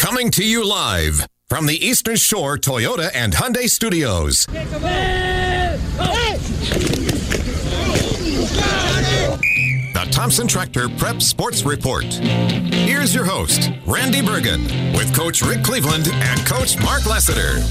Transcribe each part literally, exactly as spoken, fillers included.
Coming to you live from the Eastern Shore Toyota and Hyundai Studios. The Thompson Tractor Prep Sports Report. Here's your host, Randy Bergen, with Coach Rick Cleveland and Coach Mark Lassiter.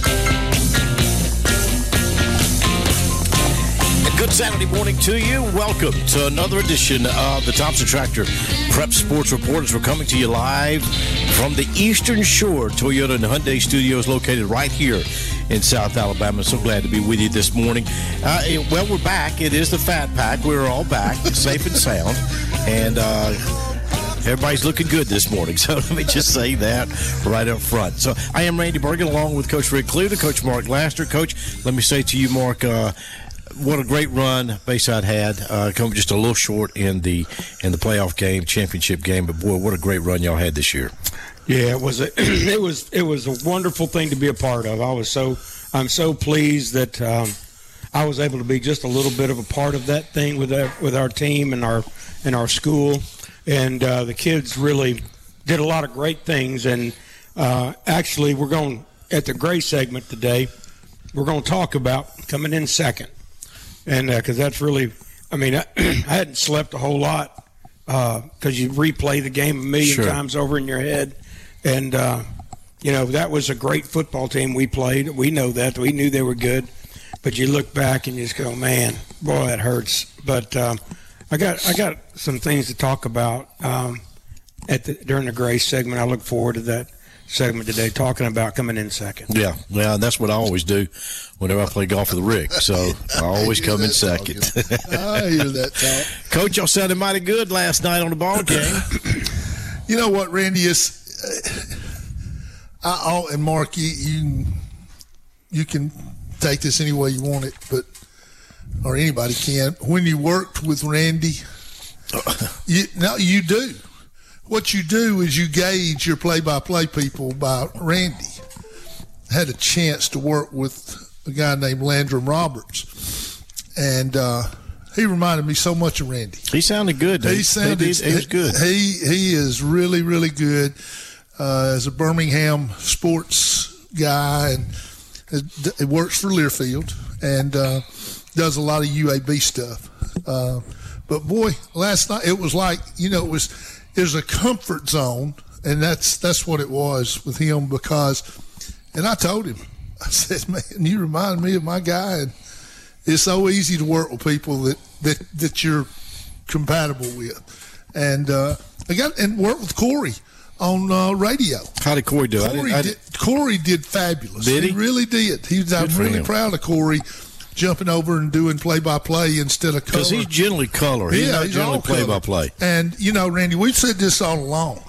Good Saturday morning to you. Welcome to another edition of the Thompson Tractor Prep Sports Report as we're coming to you live from the Eastern Shore Toyota and Hyundai Studios located right here in South Alabama. So glad to be with you this morning. Uh, well, we're back. It is the Fat Pack. We're all back, safe and sound. And uh, everybody's looking good this morning. So let me just say that right up front. So I am Randy Bergen along with Coach Rick Cleveland, Coach Mark Lassiter. Coach, let me say to you, Mark, uh, what a great run Bayside had. Uh, come just a little short in the in the playoff game, championship game, but boy, what a great run y'all had this year. Yeah, it was a it was it was a wonderful thing to be a part of. I was so I'm so pleased that um, I was able to be just a little bit of a part of that thing with our, with our team and our and our school, and uh, the kids really did a lot of great things. And uh, actually, we're going at the Gray segment today. We're going to talk about coming in second. And because uh, that's really, I mean, I, I hadn't slept a whole lot because uh, you replay the game a million sure. times over in your head. And, uh, you know, that was a great football team we played. We know that. We knew they were good. But you look back and you just go, man, boy, that hurts. But um, I got I got some things to talk about um, at the, during the Gray segment. I look forward to that segment today, talking about coming in second. Yeah, yeah, that's what I always do whenever I play golf with Rick. So I always come in second. I hear that talk. Coach, y'all sounded mighty good last night on the ball game. You know what, Randy, is uh, I, I, and Mark, you, you you can take this any way you want it, but or anybody can. When you worked with Randy, you, no, you do. What you do is you gauge your play-by-play people by Randy. I had a chance to work with a guy named Landrum Roberts, and uh, he reminded me so much of Randy. He sounded good. He sounded he, he was good. He he is really really good uh, as a Birmingham sports guy, and it works for Learfield and uh, does a lot of U A B stuff. Uh, but boy, last night it was like you know it was. There's a comfort zone, and that's that's what it was with him because, and I told him, I said, man, you remind me of my guy, and it's so easy to work with people that that, that you're compatible with, and uh, I got and worked with Corey on uh, radio. How did Corey do? Corey, I did, I did, did. Corey did fabulous. Did he? He really did. He was, I'm really him. proud of Corey. Jumping over and doing play-by-play instead of color. Because he's generally color. He's yeah, not he's generally play-by-play. And, you know, Randy, we've said this all along.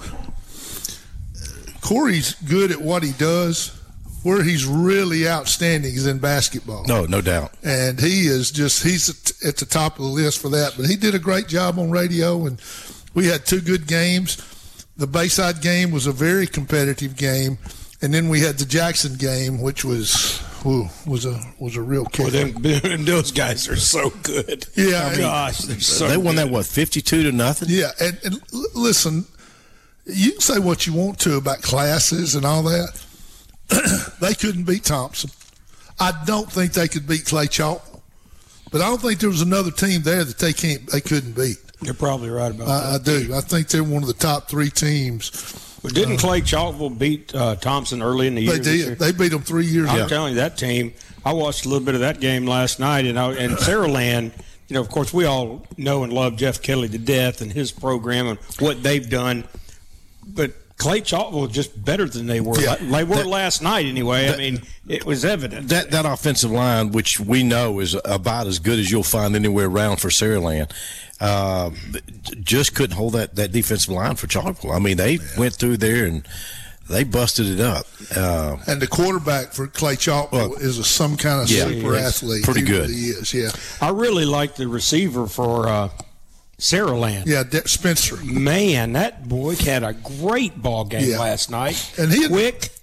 Corey's good at what he does. Where he's really outstanding is in basketball. No, no doubt. And he is just – he's at the top of the list for that. But he did a great job on radio, and we had two good games. The Bayside game was a very competitive game. And then we had the Jackson game, which was – Ooh, was a was a real kick. Well, them, those guys are so good. Yeah, oh, gosh, they're so they won good. that what fifty-two to nothing. Yeah, and, and l- listen, you can say what you want to about classes and all that. They couldn't beat Thompson. I don't think they could beat Clay Chalk, but I don't think there was another team there that they can't they couldn't beat. You're probably right about I, that. I do. I think they're one of the top three teams. But didn't Clay Chalkville beat uh, Thompson early in the year? They did. They beat them three years ago. I'm telling you, that team, I watched a little bit of that game last night, and, I, and Saraland, you know, of course, we all know and love Jeff Kelly to death and his program and what they've done. But Clay Chalkville was just better than they were. Yeah. They were that, last night anyway. That, I mean, it was evident. That that offensive line, which we know is about as good as you'll find anywhere around for Saraland, uh, just couldn't hold that, that defensive line for Chalkville. I mean, they yeah. went through there and they busted it up. Uh, and the quarterback for Clay Chalkville well, is a, some kind of yeah, super athlete. Pretty he good. Really is, yeah. I really like the receiver for uh, Saraland. Yeah, Spencer. Man, that boy had a great ball game yeah. last night. And he had, quick.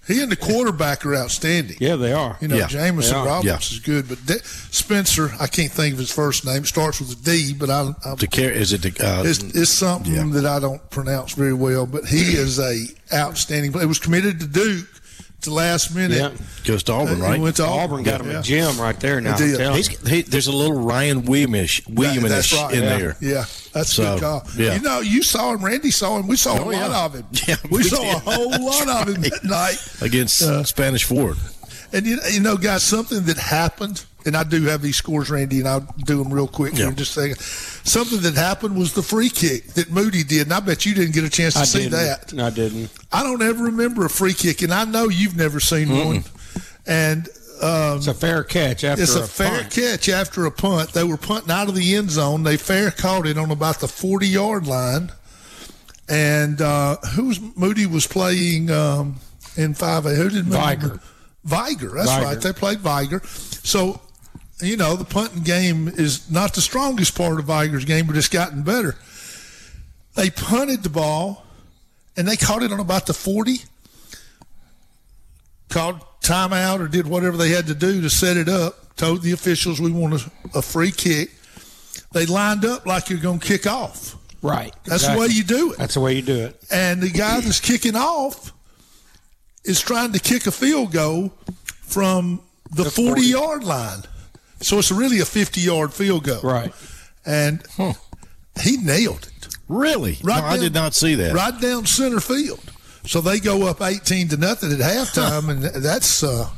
He and the quarterback are outstanding. Yeah, they are. You know, Yeah, Jamison Roberts Yeah. is good, but De- Spencer, I can't think of his first name. It starts with a D, but I, I The care is it? The, uh, it's, it's something yeah. that I don't pronounce very well. But he is a outstanding player. He was committed to Duke to last minute. Yeah. goes to Auburn, He right? went to Auburn Auburn. got him yeah. a gym right there now. He did. I'm telling He's, you. he, there's a little Ryan Williamish, Williamish That's right. in yeah. there. Yeah, that's So, a good call. yeah. You know, you saw him. Randy saw him. We saw Oh, a lot yeah. of him. Yeah, we, we saw did. a whole lot of him that night. Against Uh, Spanish Ford. And you, you know, guys, something that happened, and I do have these scores, Randy, and I'll do them real quick Yeah. here in just a second. Something that happened was the free kick that Moody did, and I bet you didn't get a chance to I see didn't. that. I didn't. I don't ever remember a free kick, and I know you've never seen one. And um, It's a fair catch after it's a, a fair punt. catch after a punt. They were punting out of the end zone. They fair caught it on about the forty-yard line. And uh, who was Moody was playing um, in five A? Who did Moody? Viger. Viger, that's Viger. right. They played Viger. So, you know, the punting game is not the strongest part of Viger's game, but it's gotten better. They punted the ball, and they caught it on about the forty, called timeout or did whatever they had to do to set it up, told the officials we want a, a free kick. They lined up like you're going to kick off. Right. That's exactly. the way you do it. That's the way you do it. And the guy that's kicking off is trying to kick a field goal from the The forty. forty-yard line. So it's really a fifty-yard field goal. Right. And he nailed it. Really? Right no, I down- did not see that. Right down center field. So they go up eighteen to nothing at halftime, and that's, uh,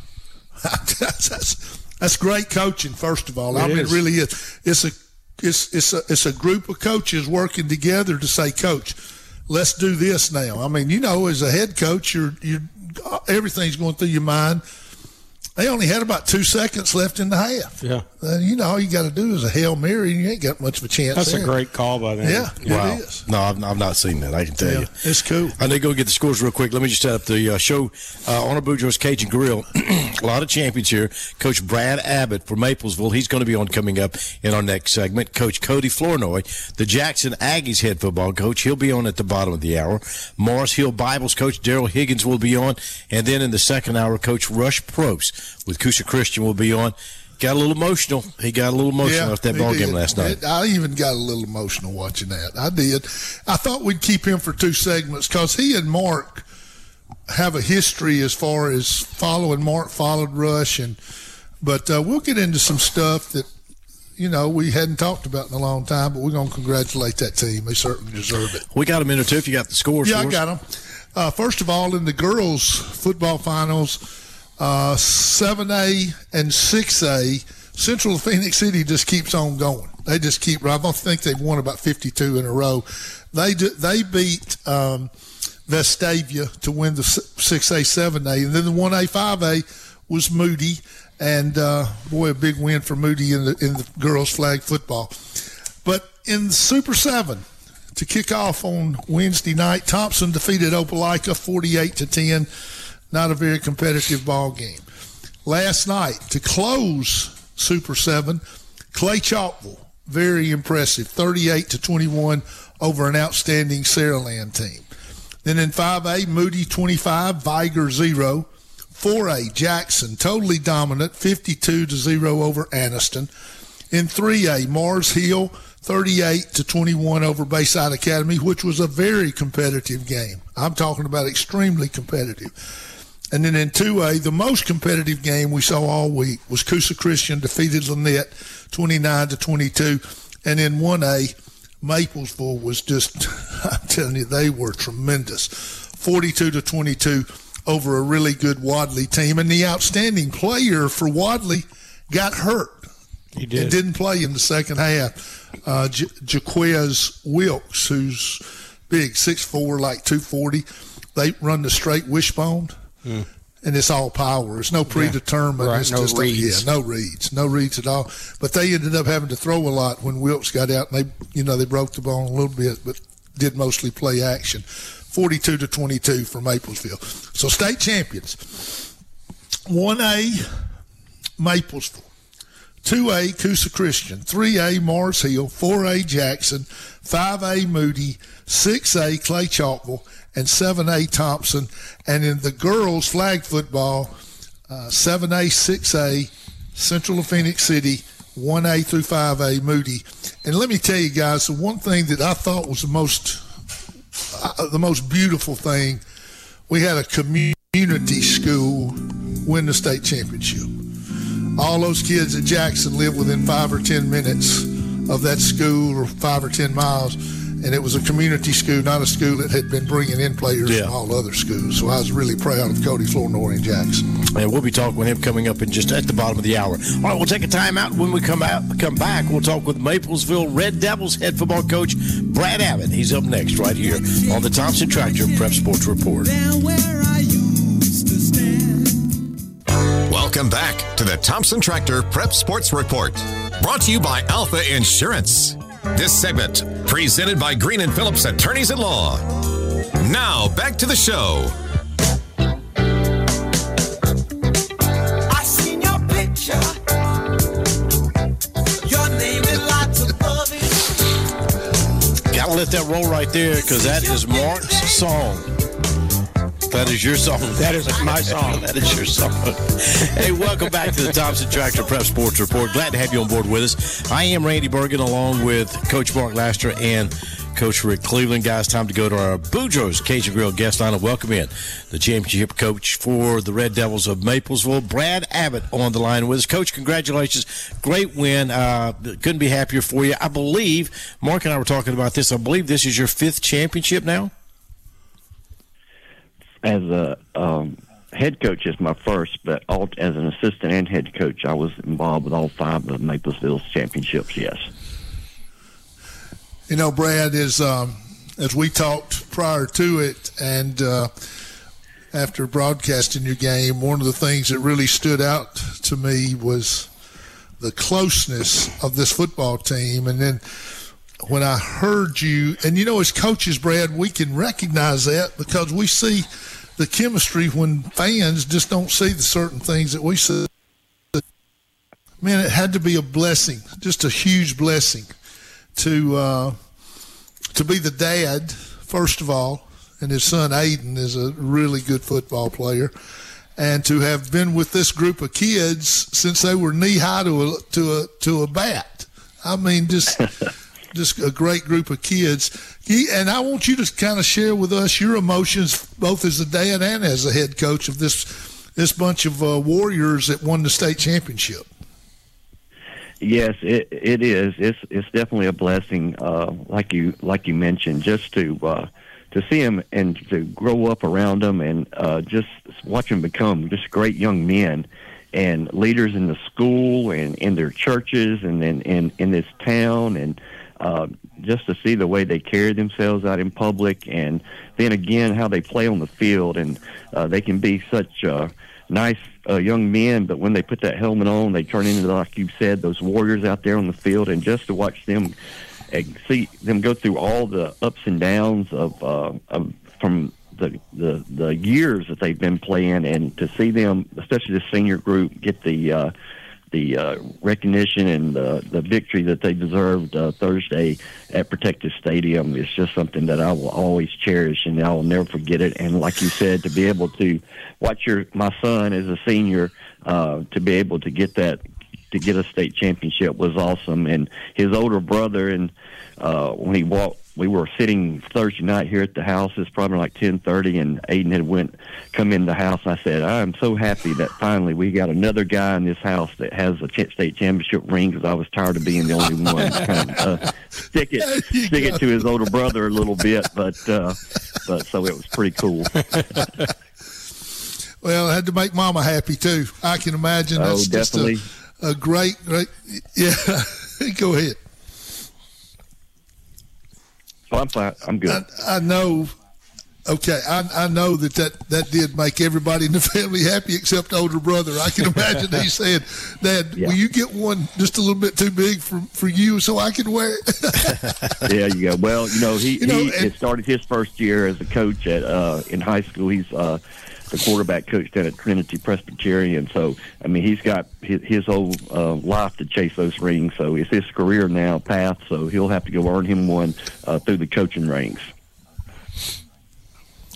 that's that's that's great coaching. First of all, I It mean, is. it really is. It's a it's it's a it's a group of coaches working together to say, Coach, let's do this now. I mean, you know, as a head coach, you're you everything's going through your mind. They only had about two seconds left in the half. Yeah. And you know, all you got to do is a Hail Mary, and you ain't got much of a chance. That's there. a great call by them. Yeah, Wow. it is. No, I've, I've not seen that. I can tell Yeah, you. it's cool. I need to go get the scores real quick. Let me just set up the uh, show. Uh, Honor Boudreaux's Cajun Grill. A lot of champions here. Coach Brad Abbott from Maplesville. He's going to be on coming up in our next segment. Coach Cody Flournoy, the Jackson Aggies head football coach. He'll be on at the bottom of the hour. Morris Hill Bibles coach Daryl Higgins will be on. And then in the second hour, Coach Rush Probst with Coosa Christian will be on. Got a little emotional. He got a little emotional after that he ball did. game last night. It- I even got a little emotional watching that. I did. I thought we'd keep him for two segments because he and Mark have a history as far as following. Mark followed Rush, and but uh, we'll get into some stuff that you know we hadn't talked about in a long time. But we're going to congratulate that team. They certainly deserve it. We got a minute or two if you got the scores. Yeah, for I us. got them. Uh, first of all, in the girls' football finals, uh, seven A and six A, Central Phoenix City just keeps on going. They just keep. I don't think they've won about fifty-two in a row. They do, they beat um, Vestavia to win the six A, seven A, and then the one A, five A was Moody, and uh, boy, a big win for Moody in the in the girls' flag football. But in the Super Seven, to kick off on Wednesday night, Thompson defeated Opelika forty-eight to ten. Not a very competitive ball game. Last night, to close Super Seven, Clay Chalkville, very impressive, thirty-eight to twenty-one over an outstanding Saraland team. Then in five A, Moody twenty-five, Viger zero. four A, Jackson totally dominant, fifty-two to zero over Anniston. In three A, Mars Hill thirty-eight to twenty-one over Bayside Academy, which was a very competitive game. I'm talking about extremely competitive. And then in two A, the most competitive game we saw all week was Coosa Christian defeated Lynette twenty-nine to twenty-two. And in one A, Maplesville was just, I'm telling you, they were tremendous. forty-two to twenty-two over a really good Wadley team. And the outstanding player for Wadley got hurt. He did. And didn't play in the second half. Uh, J- Jaquez Wilkes, who's big, six foot four, like two forty. They run the straight wishbone, mm. and it's all power. It's no predetermined. Right, It's no just reads. A, yeah, no reads, no reads at all. But they ended up having to throw a lot when Wilkes got out, and they, you know, they broke the ball a little bit, but did mostly play action. forty-two to twenty-two for Maplesville. So state champions. one A, Maplesville. two A, Coosa Christian. three A, Mars Hill. four A, Jackson. five A, Moody. six A, Clay Chalkville. and seven A Thompson. And in the girls flag football, uh, seven A, six A, Central of Phoenix City, one A through five A, Moody. And let me tell you guys, the one thing that I thought was the most uh, the most beautiful thing, we had a community school win the state championship. All those kids at Jackson live within five or ten minutes of that school, or five or ten miles, and it was a community school, not a school that had been bringing in players yeah. from all other schools. So I was really proud of Cody Flournoy and Jackson. And we'll be talking with him coming up in just at the bottom of the hour. All right, we'll take a time out. When we come out, come back, we'll talk with Maplesville Red Devils head football coach Brad Abbott. He's up next right here on the Thompson Tractor Prep Sports Report. Welcome back to the Thompson Tractor Prep Sports Report, brought to you by Alpha Insurance. This segment presented by Green and Phillips Attorneys at Law. Now back to the show. I seen your picture. Your name is lots above it. Gotta let that roll right there, because that is Mark's song. That is your song. That is my song. That is your song. Hey, welcome back to the Thompson Tractor Prep Sports Report. Glad to have you on board with us. I am Randy Bergen, along with Coach Mark Laster and Coach Rick Cleveland. Guys, time to go to our Boudreaux's Cajun Grill guest line and welcome in the championship coach for the Red Devils of Maplesville, Brad Abbott, on the line with us. Coach, congratulations. Great win. Uh, couldn't be happier for you. I believe, Mark and I were talking about this, I believe this is your fifth championship now? As a um, head coach, is my first, but all, as an assistant and head coach, I was involved with all five of Maplesville's championships, yes. You know, Brad, is um, as we talked prior to it and uh, after broadcasting your game, one of the things that really stood out to me was the closeness of this football team. And then when I heard you, and you know, as coaches, Brad, we can recognize that because we see the chemistry when fans just don't see the certain things that we see. Man, it had to be a blessing, just a huge blessing to uh, to be the dad, first of all, and his son Aiden is a really good football player, and to have been with this group of kids since they were knee high to a to a to a bat. I mean, just. Just a great group of kids. And I want you to kind of share with us your emotions, both as a dad and as a head coach of this this bunch of uh, Warriors that won the state championship. Yes, it it is. It's it's definitely a blessing, uh, like you like you mentioned, just to uh, to see them and to grow up around them and uh, just watch them become just great young men and leaders in the school and in their churches and in in, in this town, and Uh, just to see the way they carry themselves out in public, and then again how they play on the field, and uh, they can be such uh, nice uh, young men, but when they put that helmet on, they turn into, like you said, those warriors out there on the field. And just to watch them, uh, see them go through all the ups and downs of, uh, of from the, the the years that they've been playing, and to see them, especially the senior group, get the uh, the uh, recognition and the, the victory that they deserved uh, Thursday at Protective Stadium is just something that I will always cherish, and I will never forget it. And like you said, to be able to watch your my son as a senior, uh, to be able to get that, to get a state championship was awesome. And his older brother, and uh, when he walked, we were sitting Thursday night here at the house. It's probably like ten thirty, and Aiden had went come in the house. I said, I am so happy that finally we got another guy in this house that has a state championship ring, because I was tired of being the only one. Kind of, uh, stick it, stick it to his older brother a little bit, but uh, but so it was pretty cool. Well, I had to make Mama happy too. I can imagine. That's oh, definitely. Just a, a great, great. Yeah, go ahead. Oh, I'm fine. I'm good. I, I know. Okay, I, I know that, that that did make everybody in the family happy except older brother. I can imagine he said, Dad, yeah. will you get one just a little bit too big for, for you so I can wear it? There you go. Well, you know, he, you know, he and, had started his first year as a coach at uh, in high school. He's uh, the quarterback coach down at Trinity Presbyterian. So, I mean, he's got his, his whole uh, life to chase those rings. So it's his career now path. So he'll have to go earn him one uh, through the coaching ranks.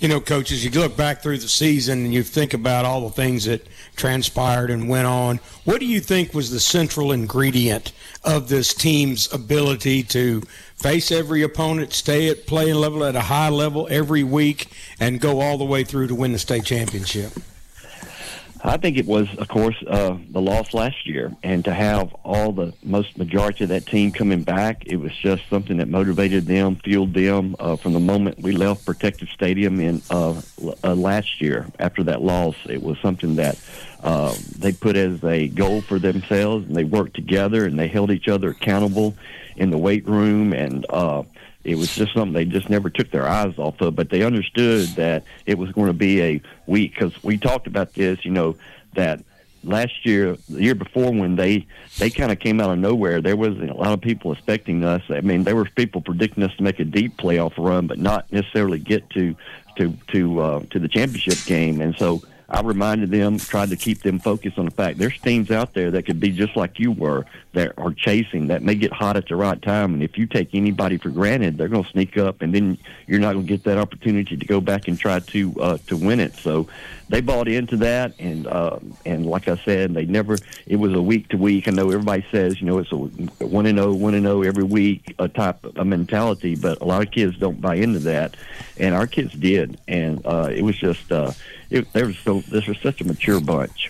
You know, Coach, as you look back through the season and you think about all the things that transpired and went on, what do you think was the central ingredient of this team's ability to face every opponent, stay at playing level at a high level every week, and go all the way through to win the state championship? I think it was, of course, uh, the loss last year, and to have all the most majority of that team coming back, it was just something that motivated them, fueled them uh, from the moment we left Protective Stadium in uh, uh, last year. After that loss, it was something that uh, they put as a goal for themselves, and they worked together, and they held each other accountable in the weight room, and uh, it was just something they just never took their eyes off of, but they understood that it was going to be a week, because we talked about this, you know, that last year, the year before, when they, they kind of came out of nowhere, there wasn't a lot of people expecting us. I mean, there were people predicting us to make a deep playoff run, but not necessarily get to to to uh, to the championship game, and so I reminded them, tried to keep them focused on the fact there's teams out there that could be just like you were, that are chasing, that may get hot at the right time. And if you take anybody for granted, they're going to sneak up, and then you're not going to get that opportunity to go back and try to uh, to win it. So they bought into that, and uh, and like I said, they never. It was a week to week. I know everybody says, you know, it's a one and zero, one and zero every week a type of mentality, but a lot of kids don't buy into that, and our kids did, and uh, it was just. Uh, It, they were so, this was such a mature bunch.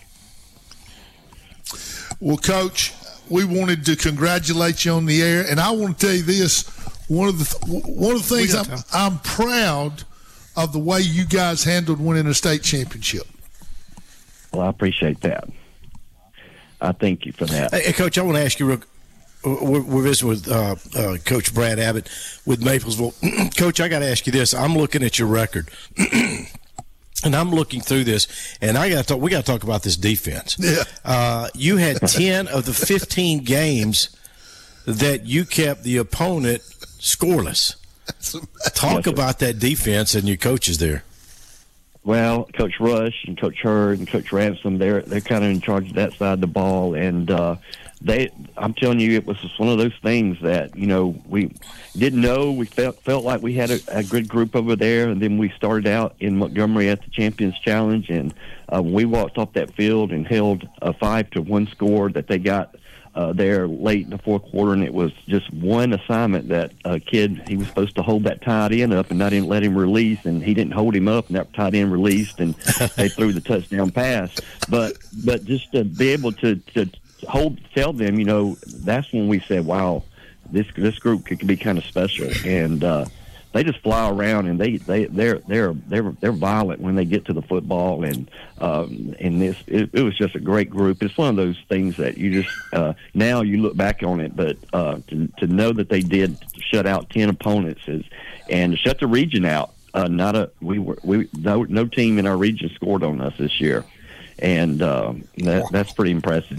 Well, Coach, we wanted to congratulate you on the air, and I want to tell you this: one of the one of the things I'm, I'm proud of the way you guys handled winning a state championship. Well, I appreciate that. I thank you for that. Hey, Coach, I want to ask you real. We're, we're visiting with uh, uh, Coach Brad Abbott with Maplesville. Coach, I got to ask you this: I'm looking at your record. And I'm looking through this, and I got to talk. We got to talk about this defense. Yeah. Uh, you had ten of the fifteen games that you kept the opponent scoreless. Talk yes, about that defense and your coaches there. Well, Coach Rush and Coach Hurd and Coach Ransom, they're they're kind of in charge of that side of the ball, and uh, they. I'm telling you, it was just one of those things that you know we didn't know. We felt felt like we had a, a good group over there, and then we started out in Montgomery at the Champions Challenge, and uh, we walked off that field and held a five to one score that they got uh, there late in the fourth quarter, and it was just one assignment that a kid, he was supposed to hold that tight end up and not even let him release, and he didn't hold him up, and that tight end released, and they threw the touchdown pass. But but just to be able to, to hold, tell them, you know, that's when we said, wow, this this group could be kind of special, and uh, they just fly around, and they they they're they're they're they're violent when they get to the football, and um, and this it, it was just a great group. It's one of those things that you just uh, now you look back on it, but uh, to to know that they did shut out ten opponents is, and to shut the region out. Uh, not a we were we no no team in our region scored on us this year, and uh, that that's pretty impressive.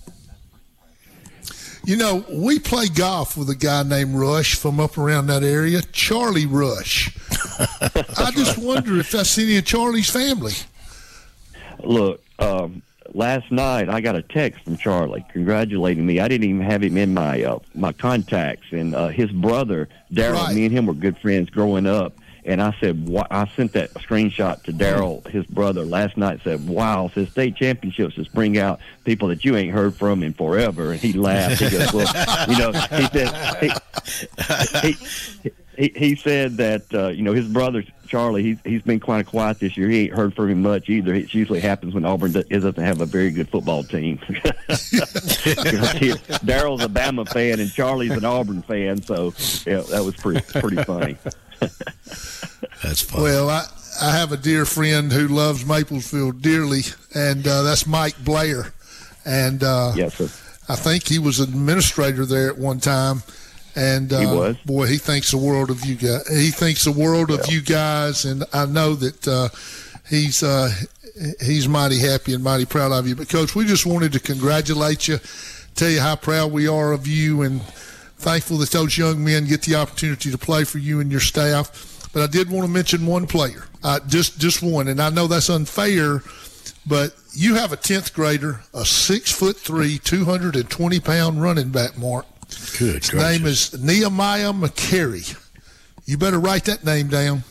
You know, we play golf with a guy named Rush from up around that area, Charlie Rush. I just wonder if that's any of Charlie's family. Look, um, last night I got a text from Charlie congratulating me. I didn't even have him in my uh, my contacts, and uh, his brother Daryl. Right. Me and him were good friends growing up. And I said, wh- I sent that screenshot to Daryl, his brother, last night. Said, "Wow, says state championships just bring out people that you ain't heard from in forever." And he laughed. He goes, "Well, you know," he said, he, he, he, he said that uh, you know his brother Charlie, he's he's been kind of quiet this year. He ain't heard from him much either. It usually happens when Auburn does, doesn't have a very good football team. Daryl's a Bama fan and Charlie's an Auburn fan, so yeah, that was pretty pretty funny. That's funny. Well, I, I have a dear friend who loves Maplesville dearly, and uh, that's Mike Blair. And uh, Yes, sir. I think he was an administrator there at one time. And uh, He was. boy, he thinks the world of you guys. He thinks the world of you guys, and I know that uh, he's uh, he's mighty happy and mighty proud of you. But Coach, we just wanted to congratulate you, tell you how proud we are of you, and thankful that those young men get the opportunity to play for you and your staff. But I did want to mention one player, uh, just just one, and I know that's unfair, but you have a tenth grader, a six foot three, two hundred and twenty pound running back, Mark. Good. His name is Nehemiah McCary. You better write that name down.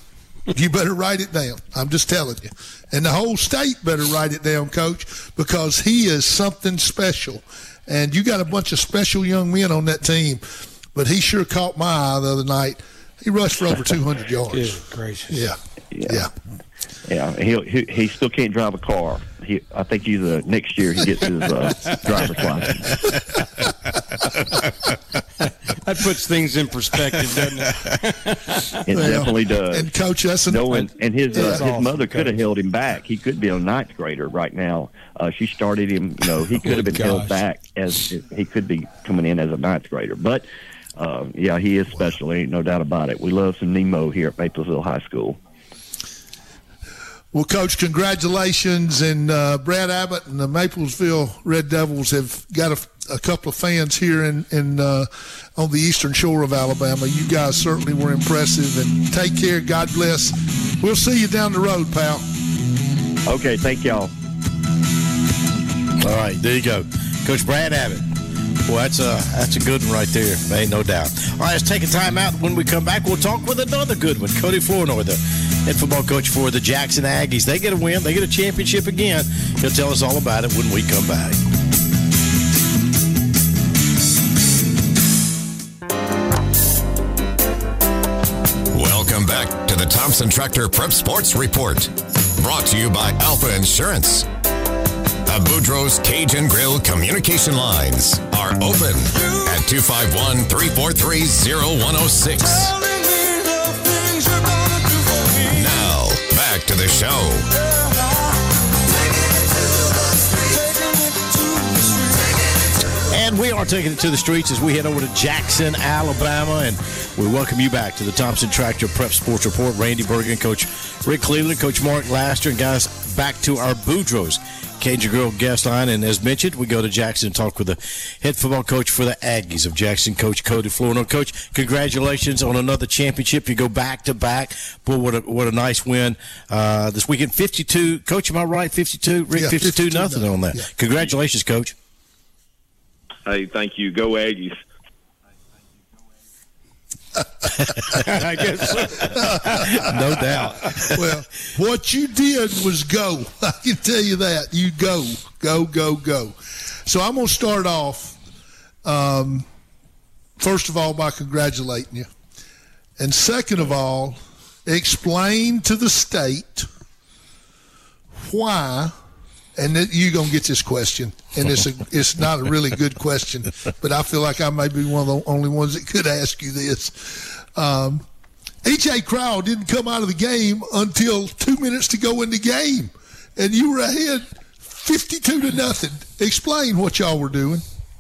You better write it down. I'm just telling you. And the whole state better write it down, Coach, because he is something special. And you got a bunch of special young men on that team, but he sure caught my eye the other night. He rushed for over two hundred yards. Good gracious. Yeah. Yeah. Yeah. Yeah. He, he he still can't drive a car. He I think he's uh, next year he gets his uh, driver's license. That puts things in perspective, doesn't it? It Well, definitely does. And, Coach, that's an, No, and, and his uh, That's his awesome, mother could have Coach. held him back. He could be a ninth grader right now. Uh, she started him. You know, he could have been gosh. held back as he could be coming in as a ninth grader. But uh, yeah, he is special. There ain't no doubt about it. We love some Nemo here at Maplesville High School. Well, Coach, congratulations. And uh, Brad Abbott and the Maplesville Red Devils have got a, a couple of fans here in, in uh, on the eastern shore of Alabama. You guys certainly were impressive. And take care. God bless. We'll see you down the road, pal. Okay, thank y'all. All right, there you go. Coach Brad Abbott. Well, that's a, that's a good one right there. Ain't no doubt. All right, let's take a time out. When we come back, we'll talk with another good one. Cody Flournoy, the head football coach for the Jackson Aggies. They get a win. They get a championship again. He'll tell us all about it when we come back. Welcome back to the Thompson Tractor Prep Sports Report. Brought to you by Alpha Insurance. The Boudreaux's Cajun Grill communication lines are open at two five one, three four three, zero one zero six. Now, back to the show. And we are taking it to the streets as we head over to Jackson, Alabama, and we welcome you back to the Thompson Tractor Prep Sports Report. Randy Bergen, Coach Rick Cleveland, Coach Mark Laster, and guys, back to our Boudreaux's Cajun Grill guest line. And as mentioned, we go to Jackson and talk with the head football coach for the Aggies of Jackson, Coach Cody Flournoy. Coach, congratulations on another championship. You go back to back. Boy, what a, what a nice win uh, this weekend. fifty-two. Coach, am I right? fifty-two? Rick, Yeah, fifty-two, fifty-two nothing on that. Yeah. Congratulations, Coach. Hey, thank you. Go Aggies. I guess so. No doubt. Well, what you did was go. I can tell you that. You go, go, go, go. So I'm going to start off, um, first of all, by congratulating you. And second of all, explain to the state why, and that you're going to get this question, and it's a, it's not a really good question, but I feel like I may be one of the only ones that could ask you this. Um, H A Crowd didn't come out of the game until two minutes to go in the game, and you were ahead fifty-two to nothing. Explain what y'all were doing.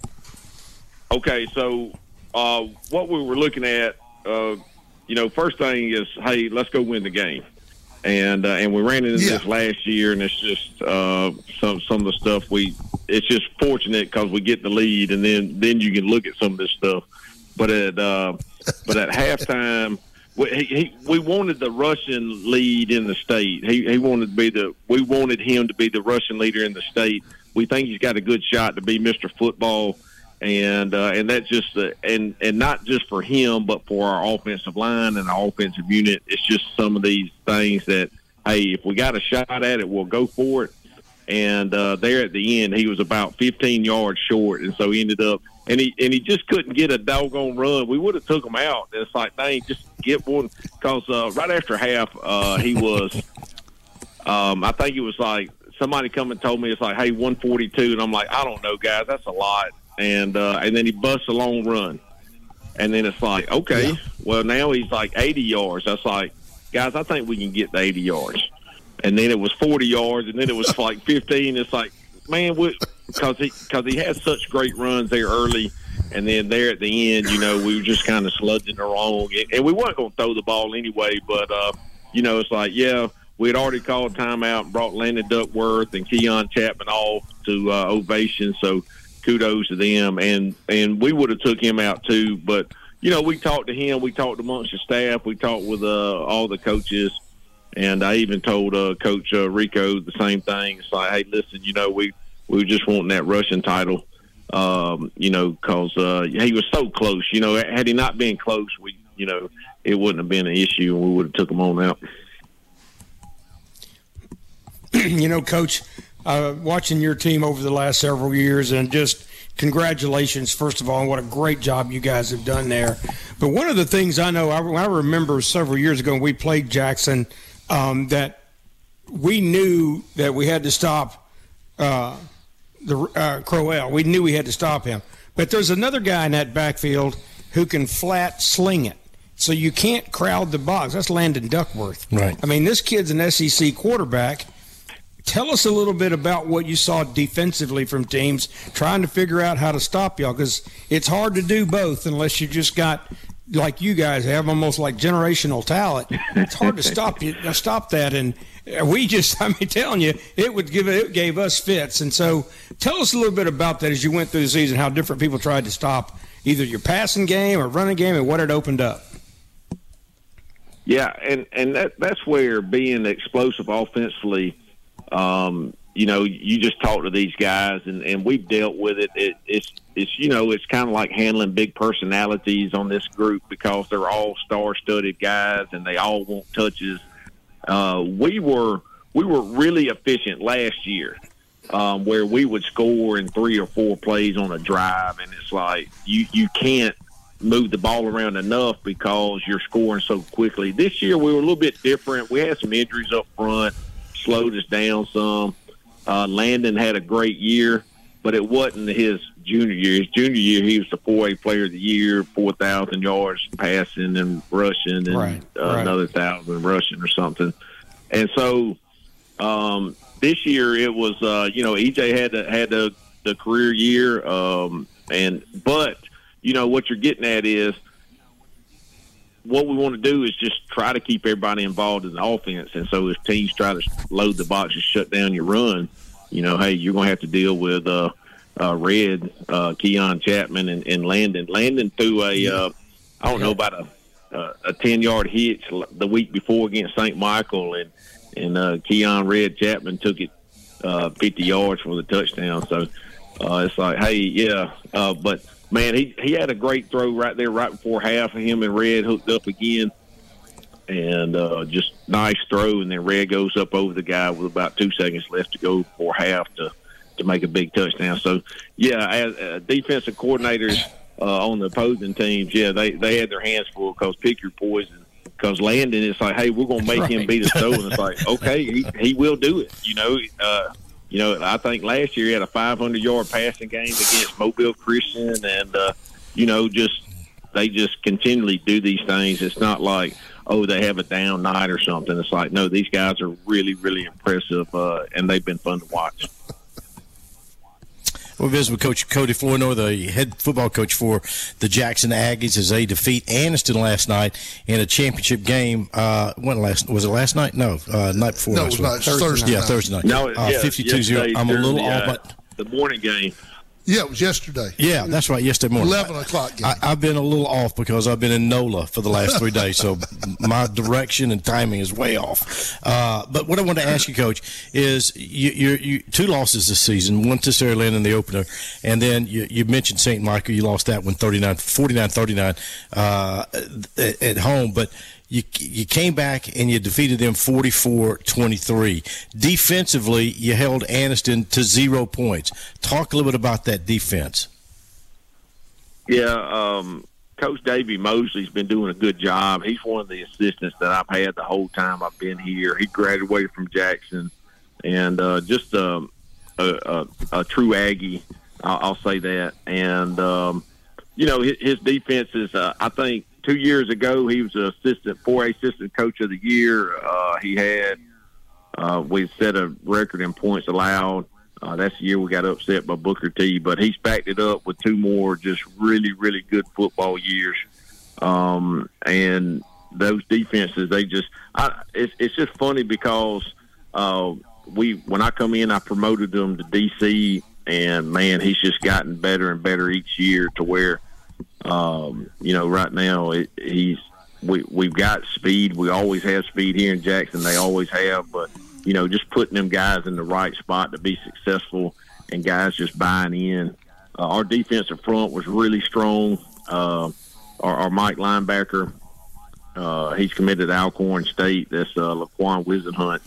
Okay, so uh, what we were looking at, uh, you know, first thing is, hey, let's go win the game. And uh, and we ran into Yeah. this last year, and it's just uh, some some of the stuff we. It's just fortunate because we get the lead, and then, then you can look at some of this stuff. But at uh, but at halftime, we, he, he, we wanted the Russian lead in the state. He he wanted to be the. We wanted him to be the Russian leader in the state. We think he's got a good shot to be Mister Football, and uh, and that's just uh, and and not just for him, but for our offensive line and our offensive unit. It's just some of these things that, hey, if we got a shot at it, we'll go for it. And uh, there at the end, he was about fifteen yards short, and so he ended up, and he and he just couldn't get a doggone run. We would have took him out. And it's like, dang, just get one, because uh, right after half, uh, he was, um, I think it was like somebody come and told me it's like, hey, one forty-two, and I'm like, I don't know, guys, that's a lot. And uh, and then he busts a long run, and then it's like, okay, yeah. Well now he's like eighty yards. That's like, guys, I think we can get the eighty yards. And then it was forty yards, and then it was like fifteen. It's like, man, because he because he had such great runs there early, and then there at the end, you know, we were just kind of sludging along, and we weren't going to throw the ball anyway. But uh, you know, it's like, yeah, we had already called timeout and brought Landon Duckworth and Keon Chapman off to uh, ovation. So kudos to them, and and we would have took him out too. But you know, we talked to him, we talked amongst the staff, we talked with uh, all the coaches. And I even told uh, Coach uh, Rico the same thing. It's like, hey, listen, you know, we, we were just wanting that Russian title, um, you know, because uh, he was so close. You know, had he not been close, we, you know, it wouldn't have been an issue, and we would have took him on out. you know, Coach, uh, watching your team over the last several years, and just congratulations, first of all, on what a great job you guys have done there. But one of the things I know, I, I remember several years ago when we played Jackson, um, that we knew that we had to stop uh, the uh, Crowell. We knew we had to stop him. But there's another guy in that backfield who can flat sling it. So you can't crowd the box. That's Landon Duckworth. Right. I mean, this kid's an S E C quarterback. Tell us a little bit about what you saw defensively from teams trying to figure out how to stop y'all, because it's hard to do both unless you just got, like you guys have, almost like generational talent. It's hard to stop you stop that, and we just, I mean, telling you, it would give it gave us fits. And so, tell us a little bit about that as you went through the season, how different people tried to stop either your passing game or running game, and what it opened up. Yeah, and and that that's where being explosive offensively. Um, you know, you just talk to these guys, and, and we've dealt with it. it it's, it's you know, it's kind of like handling big personalities on this group because they're all star-studded guys, and they all want touches. Uh, we were we were really efficient last year, um, where we would score in three or four plays on a drive, and it's like you, you can't move the ball around enough because you're scoring so quickly. This year we were a little bit different. We had some injuries up front. Slowed us down some. Uh, Landon had a great year, but it wasn't his junior year. His junior year, he was the four A player of the year, four thousand yards passing and rushing, and right, uh, right. another one thousand rushing or something. And so um, this year it was, uh, you know, E J had the, had the, the career year. Um, and But, you know, what you're getting at is, what we want to do is just try to keep everybody involved in the offense. And so if teams try to load the box and shut down your run, you know, hey, you're going to have to deal with uh, uh, Red, uh, Keon Chapman, and, and Landon. Landon threw a, uh, I don't know, about a uh, a ten-yard hitch the week before against Saint Michael, and, and uh, Keon Red Chapman took it uh, fifty yards for the touchdown. So uh, it's like, hey, yeah, uh, but – man, he, he had a great throw right there right before half. Him and Red hooked up again, and uh, just nice throw. And then Red goes up over the guy with about two seconds left to go before half to, to make a big touchdown. So, yeah, as uh, defensive coordinators uh, on the opposing teams, yeah, they, they had their hands full because pick your poison. Because Landon, it's like, hey, we're going to make right. him beat us so. And it's like, okay, he, he will do it, you know. Uh, You know, I think last year he had a five hundred yard passing game against Mobile Christian, and, uh, you know, just they just continually do these things. It's not like, oh, they have a down night or something. It's like, no, these guys are really, really impressive, uh, and they've been fun to watch. We'll visit with Coach Cody Flournoy, the head football coach for the Jackson Aggies, as they defeat Anniston last night in a championship game. Uh, when last was it last night? No, uh, night before. No, last it was not. Thursday. Thursday yeah, night. Thursday night. No, uh, yeah, fifty-two zero. I'm a little the, off, uh, but the morning game. Yeah, it was yesterday. yeah, that's right. Yesterday morning, eleven o'clock game. I, I've been a little off because I've been in NOLA for the last three days, so my direction and timing is way off. Uh, but what I want to ask you, Coach, is you, you, you two losses this season, one to Saraland in the opener, and then you, you mentioned Saint Michael. You lost that one forty-nine thirty-nine uh, at, at home, but you you came back and you defeated them forty-four twenty-three. Defensively, you held Anniston to zero points. Talk a little bit about that defense. Yeah, um, Coach Davey Mosley's been doing a good job. He's one of the assistants that I've had the whole time I've been here. He graduated from Jackson, and uh, just um, a, a, a true Aggie, I'll, I'll say that. And, um, you know, his, his defense is, uh, I think, two years ago, he was an assistant, four A assistant coach of the year. Uh, he had, uh, we set a record in points allowed. Uh, that's the year we got upset by Booker T. But he's backed it up with two more just really, really good football years. Um, and those defenses, they just, I, it's, it's just funny because uh, we, when I come in, I promoted them to D C, and man, he's just gotten better and better each year to where, Um, you know, right now it, he's we we've got speed. We always have speed here in Jackson. They always have, but you know, just putting them guys in the right spot to be successful, and guys just buying in. Uh, our defensive front was really strong. Uh, our, our Mike linebacker, uh, he's committed to Alcorn State. That's uh, Laquan Wisenhunt.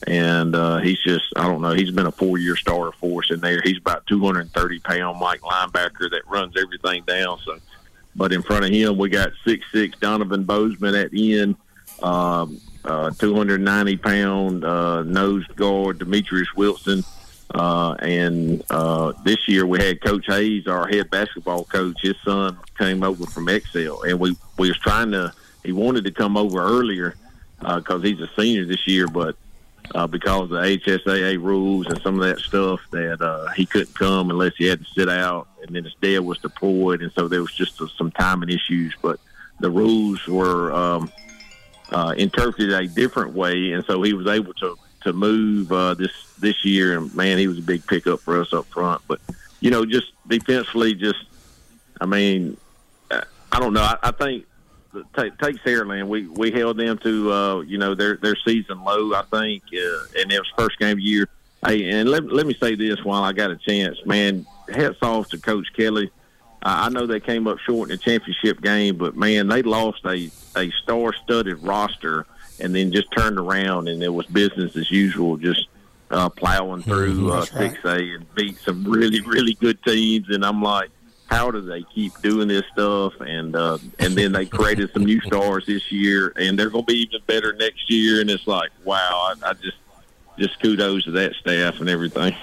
And uh, he's just, I don't know, he's been a four-year starter for us in there. He's about two hundred thirty pound Mike linebacker that runs everything down. So, but in front of him, we got six six Donovan Bozeman at end, um, uh, two hundred ninety pound uh, nose guard Demetrius Wilson. Uh, and uh, this year we had Coach Hayes, our head basketball coach. His son came over from Excel, and we, we was trying to, he wanted to come over earlier because uh, he's a senior this year, but Uh, because of the H S A A rules and some of that stuff, that uh, he couldn't come unless he had to sit out, and then his dad was deployed, and so there was just uh, some timing issues. But the rules were um, uh, interpreted a different way, and so he was able to to move uh, this this year. And man, he was a big pickup for us up front. But you know, just defensively, just I mean, I don't know. I, I think. Take, take Saraland. We we held them to uh, you know their their season low, I think, uh, and it was first game of the year. Hey, and let let me say this while I got a chance, man. Hats off to Coach Kelly. Uh, I know they came up short in the championship game, but man, they lost a a star-studded roster and then just turned around and it was business as usual, just uh, plowing through uh, six A right. and beat some really really good teams. And I'm like, how do they keep doing this stuff? And uh, and then they created some new stars this year, and they're going to be even better next year. And it's like, wow, I, I just just kudos to that staff and everything.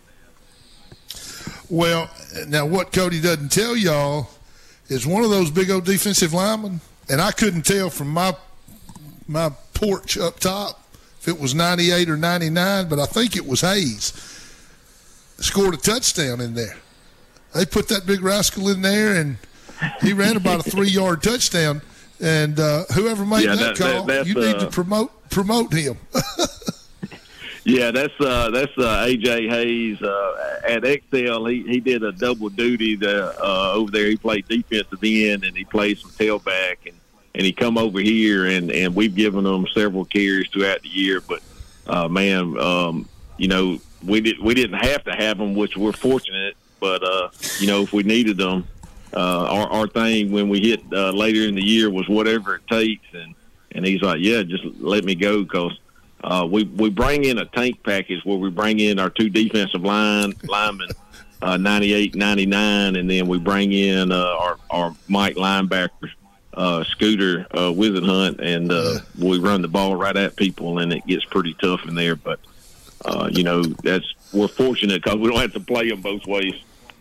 Well, now what Cody doesn't tell y'all is one of those big old defensive linemen, and I couldn't tell from my my porch up top if it was ninety-eight or ninety-nine, but I think it was Hayes, scored a touchdown in there. They put that big rascal in there, and he ran about a three-yard touchdown. And uh, whoever made yeah, that, that call, that, you need uh, to promote promote him. yeah, that's uh, that's uh, A J Hayes uh, at Excel. He he did a double duty the, uh, over there. He played defensive end and he played some tailback, and, and he come over here, and, and we've given him several carries throughout the year. But uh, man, um, you know, we did we didn't have to have him, which we're fortunate. But, uh, you know, if we needed them, uh, our, our thing when we hit uh, later in the year was whatever it takes. And, and he's like, yeah, just let me go because uh, we, we bring in a tank package where we bring in our two defensive line linemen, uh, ninety-eight, ninety-nine, and then we bring in uh, our, our Mike linebacker, uh, Scooter uh, Wisenhunt, and uh, we run the ball right at people, and it gets pretty tough in there. But, uh, you know, that's we're fortunate because we don't have to play them both ways.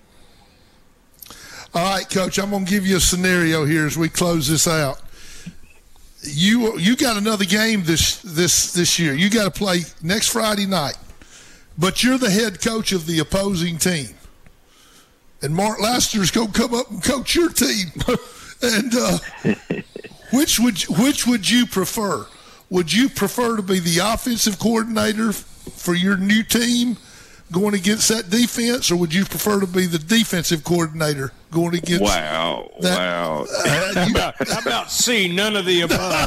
All right, Coach, I'm going to give you a scenario here as we close this out. You you got another game this this this year. You got to play next Friday night, but you're the head coach of the opposing team, and Mark Laster's going to come up and coach your team. and uh, which would which would you prefer? Would you prefer to be the offensive coordinator for your new team going against that defense, or would you prefer to be the defensive coordinator going against wow that, wow uh, how, about, how about C, none of the above?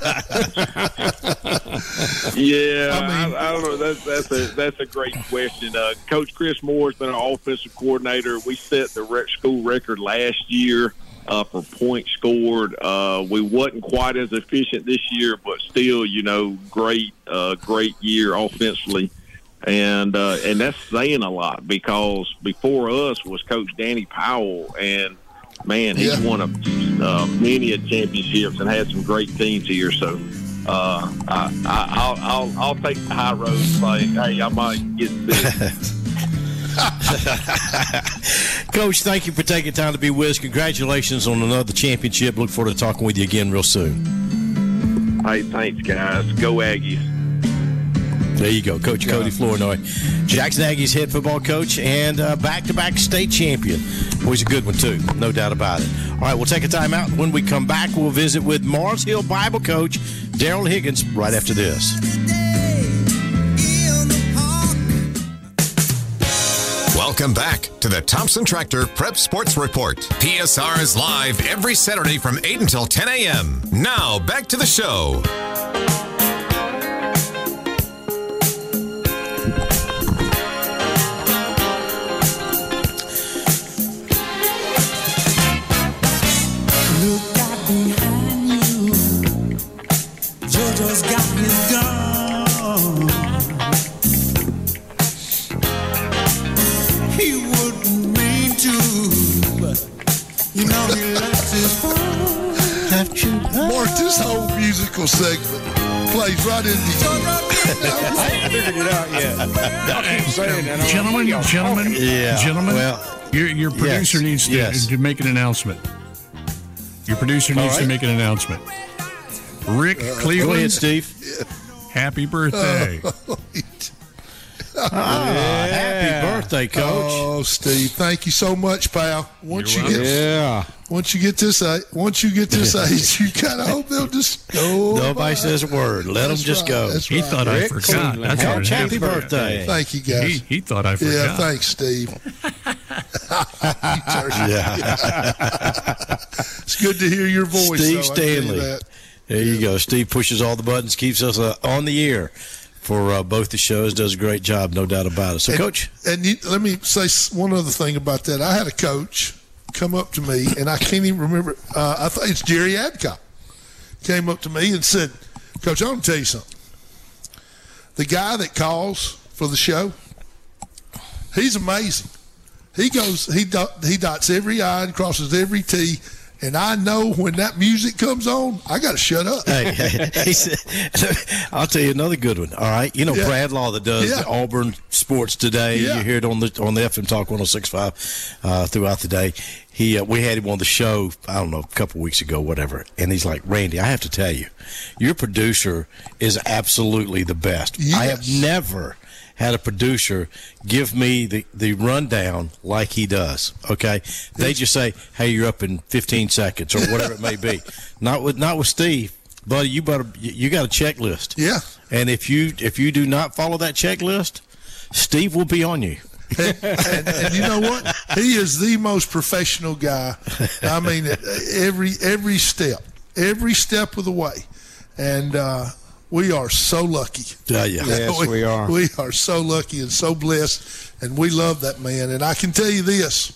yeah I mean, I, I don't know, that's that's a that's a great question. uh, Coach Chris Moore's been our offensive coordinator. We set the rec- school record last year uh, for points scored. uh, we wasn't quite as efficient this year, but still, you know, great uh, great year offensively. And uh, and that's saying a lot because before us was Coach Danny Powell, and man, he's yeah. won a, uh, many championships and had some great teams here. So uh, I, I, I'll, I'll I'll take the high road and say, hey, I might get this. Coach, thank you for taking time to be with us. Congratulations on another championship. Look forward to talking with you again real soon. Hey, thanks, guys. Go Aggies. There you go, Coach yeah. Cody Flournoy, Jackson Aggies head football coach and uh, back-to-back state champion. Boy, he's a good one, too, no doubt about it. All right, we'll take a time out. When we come back, we'll visit with Mars Hill Bible coach Daryl Higgins right after this. Welcome back to the Thompson Tractor Prep Sports Report. P S R is live every Saturday from eight until ten a.m. Now, back to the show. Look out behind you. JoJo's got his gun. this whole musical segment plays right into you. I ain't figured it out yet. Y'all keep saying that. Gentlemen, gentlemen, Yeah. gentlemen, Well, your, your producer yes, needs to, yes. to make an announcement. Your producer needs right. to make an announcement. Rick Go ahead, Cleveland, Steve. happy birthday. Ah, happy birthday, Coach. Oh, Steve, thank you so much, pal. Once You're you get Yeah. once you get this age, once you get this age, you kind of hope they'll just go. Nobody by. says a word. Let That's them just right, go. that's He right. thought I Rick forgot. Cleveland, That's what it happy is. birthday. Thank you, guys. He, he thought I forgot. Yeah, thanks, Steve. It's good to hear your voice, Steve though, I tell you Stanley. that. There you go. Steve pushes all the buttons, keeps us uh, on the air for uh, both the shows, does a great job, no doubt about it. So, and, Coach? And you, let me say s- one other thing about that. I had a coach come up to me, and I can't even remember. Uh, I think it's Jerry Adcock. Came up to me and said, Coach, I want to tell you something. The guy that calls for the show, he's amazing. He goes, he dot, he dots every I and crosses every T, and I know when that music comes on, I got to shut up. Hey, hey, he said, I'll tell you another good one. All right, you know Yeah. Brad Law that does Yeah. the Auburn Sports Today. Yeah. You hear it on the on the F M Talk one oh six point five uh, throughout the day. He uh, we had him on the show. I don't know, a couple weeks ago, whatever. And he's like, Randy, I have to tell you, your producer is absolutely the best. I have Yes. never had a producer give me the, the rundown like he does. Okay, they just say, "Hey, you're up in fifteen seconds" or whatever it may be. Not with not with Steve, buddy. You better you you got a checklist. Yeah. And if you if you do not follow that checklist, Steve will be on you. and, and, and you know what? He is the most professional guy. I mean, every every step, every step of the way, and uh, we are so lucky. Uh, yeah. Yes, we are. We are so lucky and so blessed, and we love that man. And I can tell you this: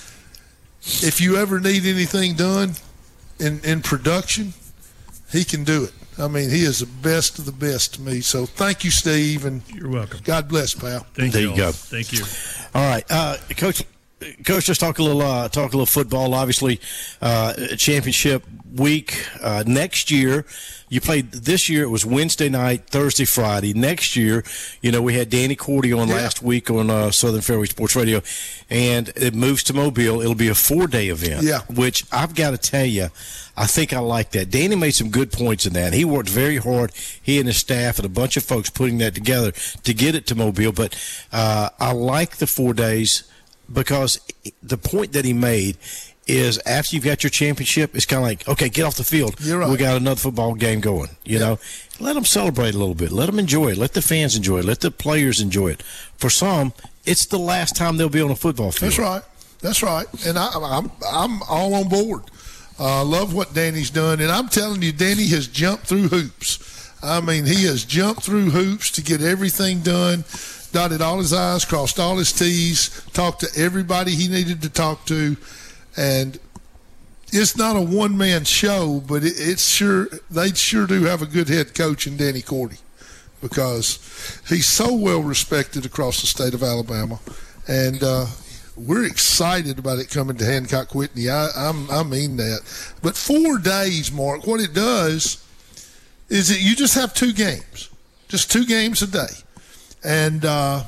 if you ever need anything done in in production, he can do it. I mean, he is the best of the best to me. So thank you, Steve, and You're welcome. God bless, pal. Thank There you. you go. Thank you. All right, uh, Coach. Coach, let's talk a little uh, talk a little football. Obviously, uh, championship week uh, next year. You played this year. It was Wednesday night, Thursday, Friday. Next year, you know, we had Danny Cordy on Yeah. last week on uh, Southern Fairway Sports Radio, and it moves to Mobile. It'll be a four-day event. Yeah. Which I've got to tell you, I think I like that. Danny made some good points in that. He worked very hard. He and his staff and a bunch of folks putting that together to get it to Mobile. But uh, I like the four days. Because the point that he made is after you've got your championship, it's kind of like, okay, get off the field. You're right. We got another football game going. You know, let them celebrate a little bit. Let them enjoy it. Let the fans enjoy it. Let the players enjoy it. For some, it's the last time they'll be on a football field. That's right. That's right. And I, I'm I'm all on board. I uh, love what Danny's done, and I'm telling you, Danny has jumped through hoops. I mean, he has jumped through hoops to get everything done. Dotted all his I's, crossed all his T's, talked to everybody he needed to talk to, and it's not a one-man show, but it, it's sure they sure do have a good head coach in Danny Cordy because he's so well respected across the state of Alabama, and uh, we're excited about it coming to Hancock Whitney. I, I'm, I mean that. But four days, Mark, what it does is that you just have two games, just two games a day. And uh,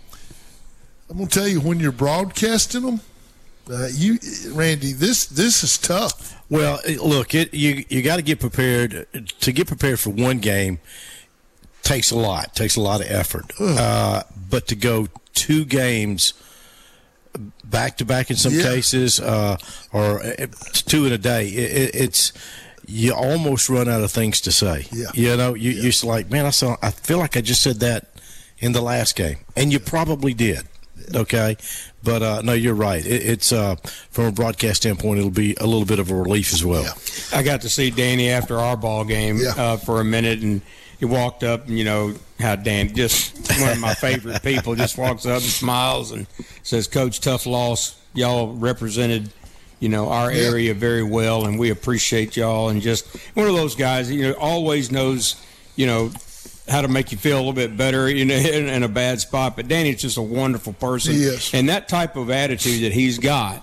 I'm gonna tell you, when you're broadcasting them, uh, you, Randy, this this is tough. Well, it- look, it, you you got to get prepared. To get prepared for one game takes a lot, takes a lot of effort. Uh, but to go two games back to back in some Yeah. cases, uh, or uh, two in a day, it, it, it's you almost run out of things to say. Yeah. You know, you you're just like, man, I saw. I feel like I just said that in the last game, and you probably did. Okay, but uh, no, you're right. It, it's uh, from a broadcast standpoint, it'll be a little bit of a relief as well. Yeah. I got to see Danny after our ball game Yeah. uh, for a minute, and he walked up, and you know how Dan, just one of my favorite people, just walks up and smiles and says, "Coach, tough loss. Y'all represented, you know, our Yeah. area very well, and we appreciate y'all." And just one of those guys, you know, always knows, you know, how to make you feel a little bit better, you know, in, in a bad spot. But Danny's just a wonderful person. He is. And that type of attitude that he's got,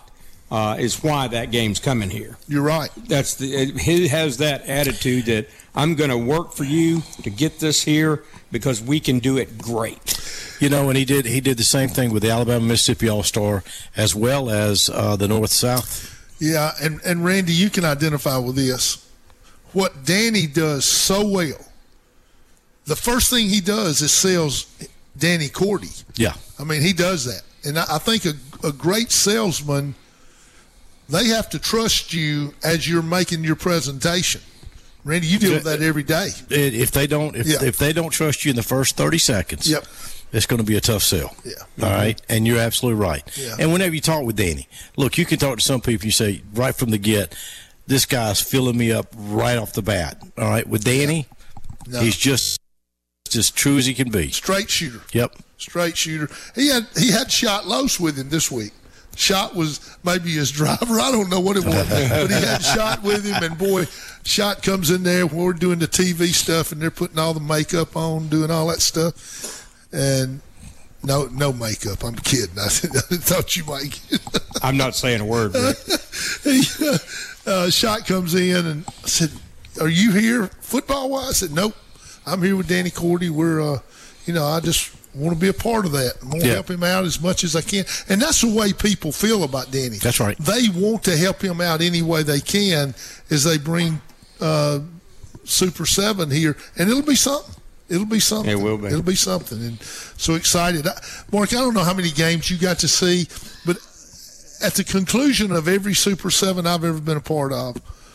uh, is why that game's coming here. You're right. That's the he has that attitude that I'm going to work for you to get this here because we can do it great. You know, and he did he did the same thing with the Alabama Mississippi All-Star as well as uh, the North-South. Yeah, and, and Randy, you can identify with this. What Danny does so well, the first thing he does is sells Danny Cordy. Yeah. I mean, he does that. And I, I think a, a great salesman, they have to trust you as you're making your presentation. Randy, you deal with that every day. If they don't if, Yeah. if they don't trust you in the first thirty seconds, Yep. it's going to be a tough sell. Yeah. All right? And you're absolutely right. Yeah. And whenever you talk with Danny, look, you can talk to some people, you say right from the get, this guy's filling me up right off the bat. All right? With Danny, No. he's just as true as he can be. Straight shooter. Yep. Straight shooter. He had he had Shot Los with him this week. Shot was maybe his driver. I don't know what it was, but he had Shot with him. And boy, Shot comes in there when we're doing the T V stuff, and they're putting all the makeup on, doing all that stuff, and no no makeup. I'm kidding. I, I thought you might. I'm not saying a word, Rick. he, uh, Shot comes in and I said, "Are you here football wise?" I said, "Nope. I'm here with Danny Cordy. We're, uh, you know, I just want to be a part of that. I want to Yeah. help him out as much as I can." And that's the way people feel about Danny. That's right. They want to help him out any way they can as they bring uh, Super seven here. And it'll be something. It'll be something. It will be. It'll be something. And so excited. I, Mark, I don't know how many games you got to see, but at the conclusion of every Super seven I've ever been a part of,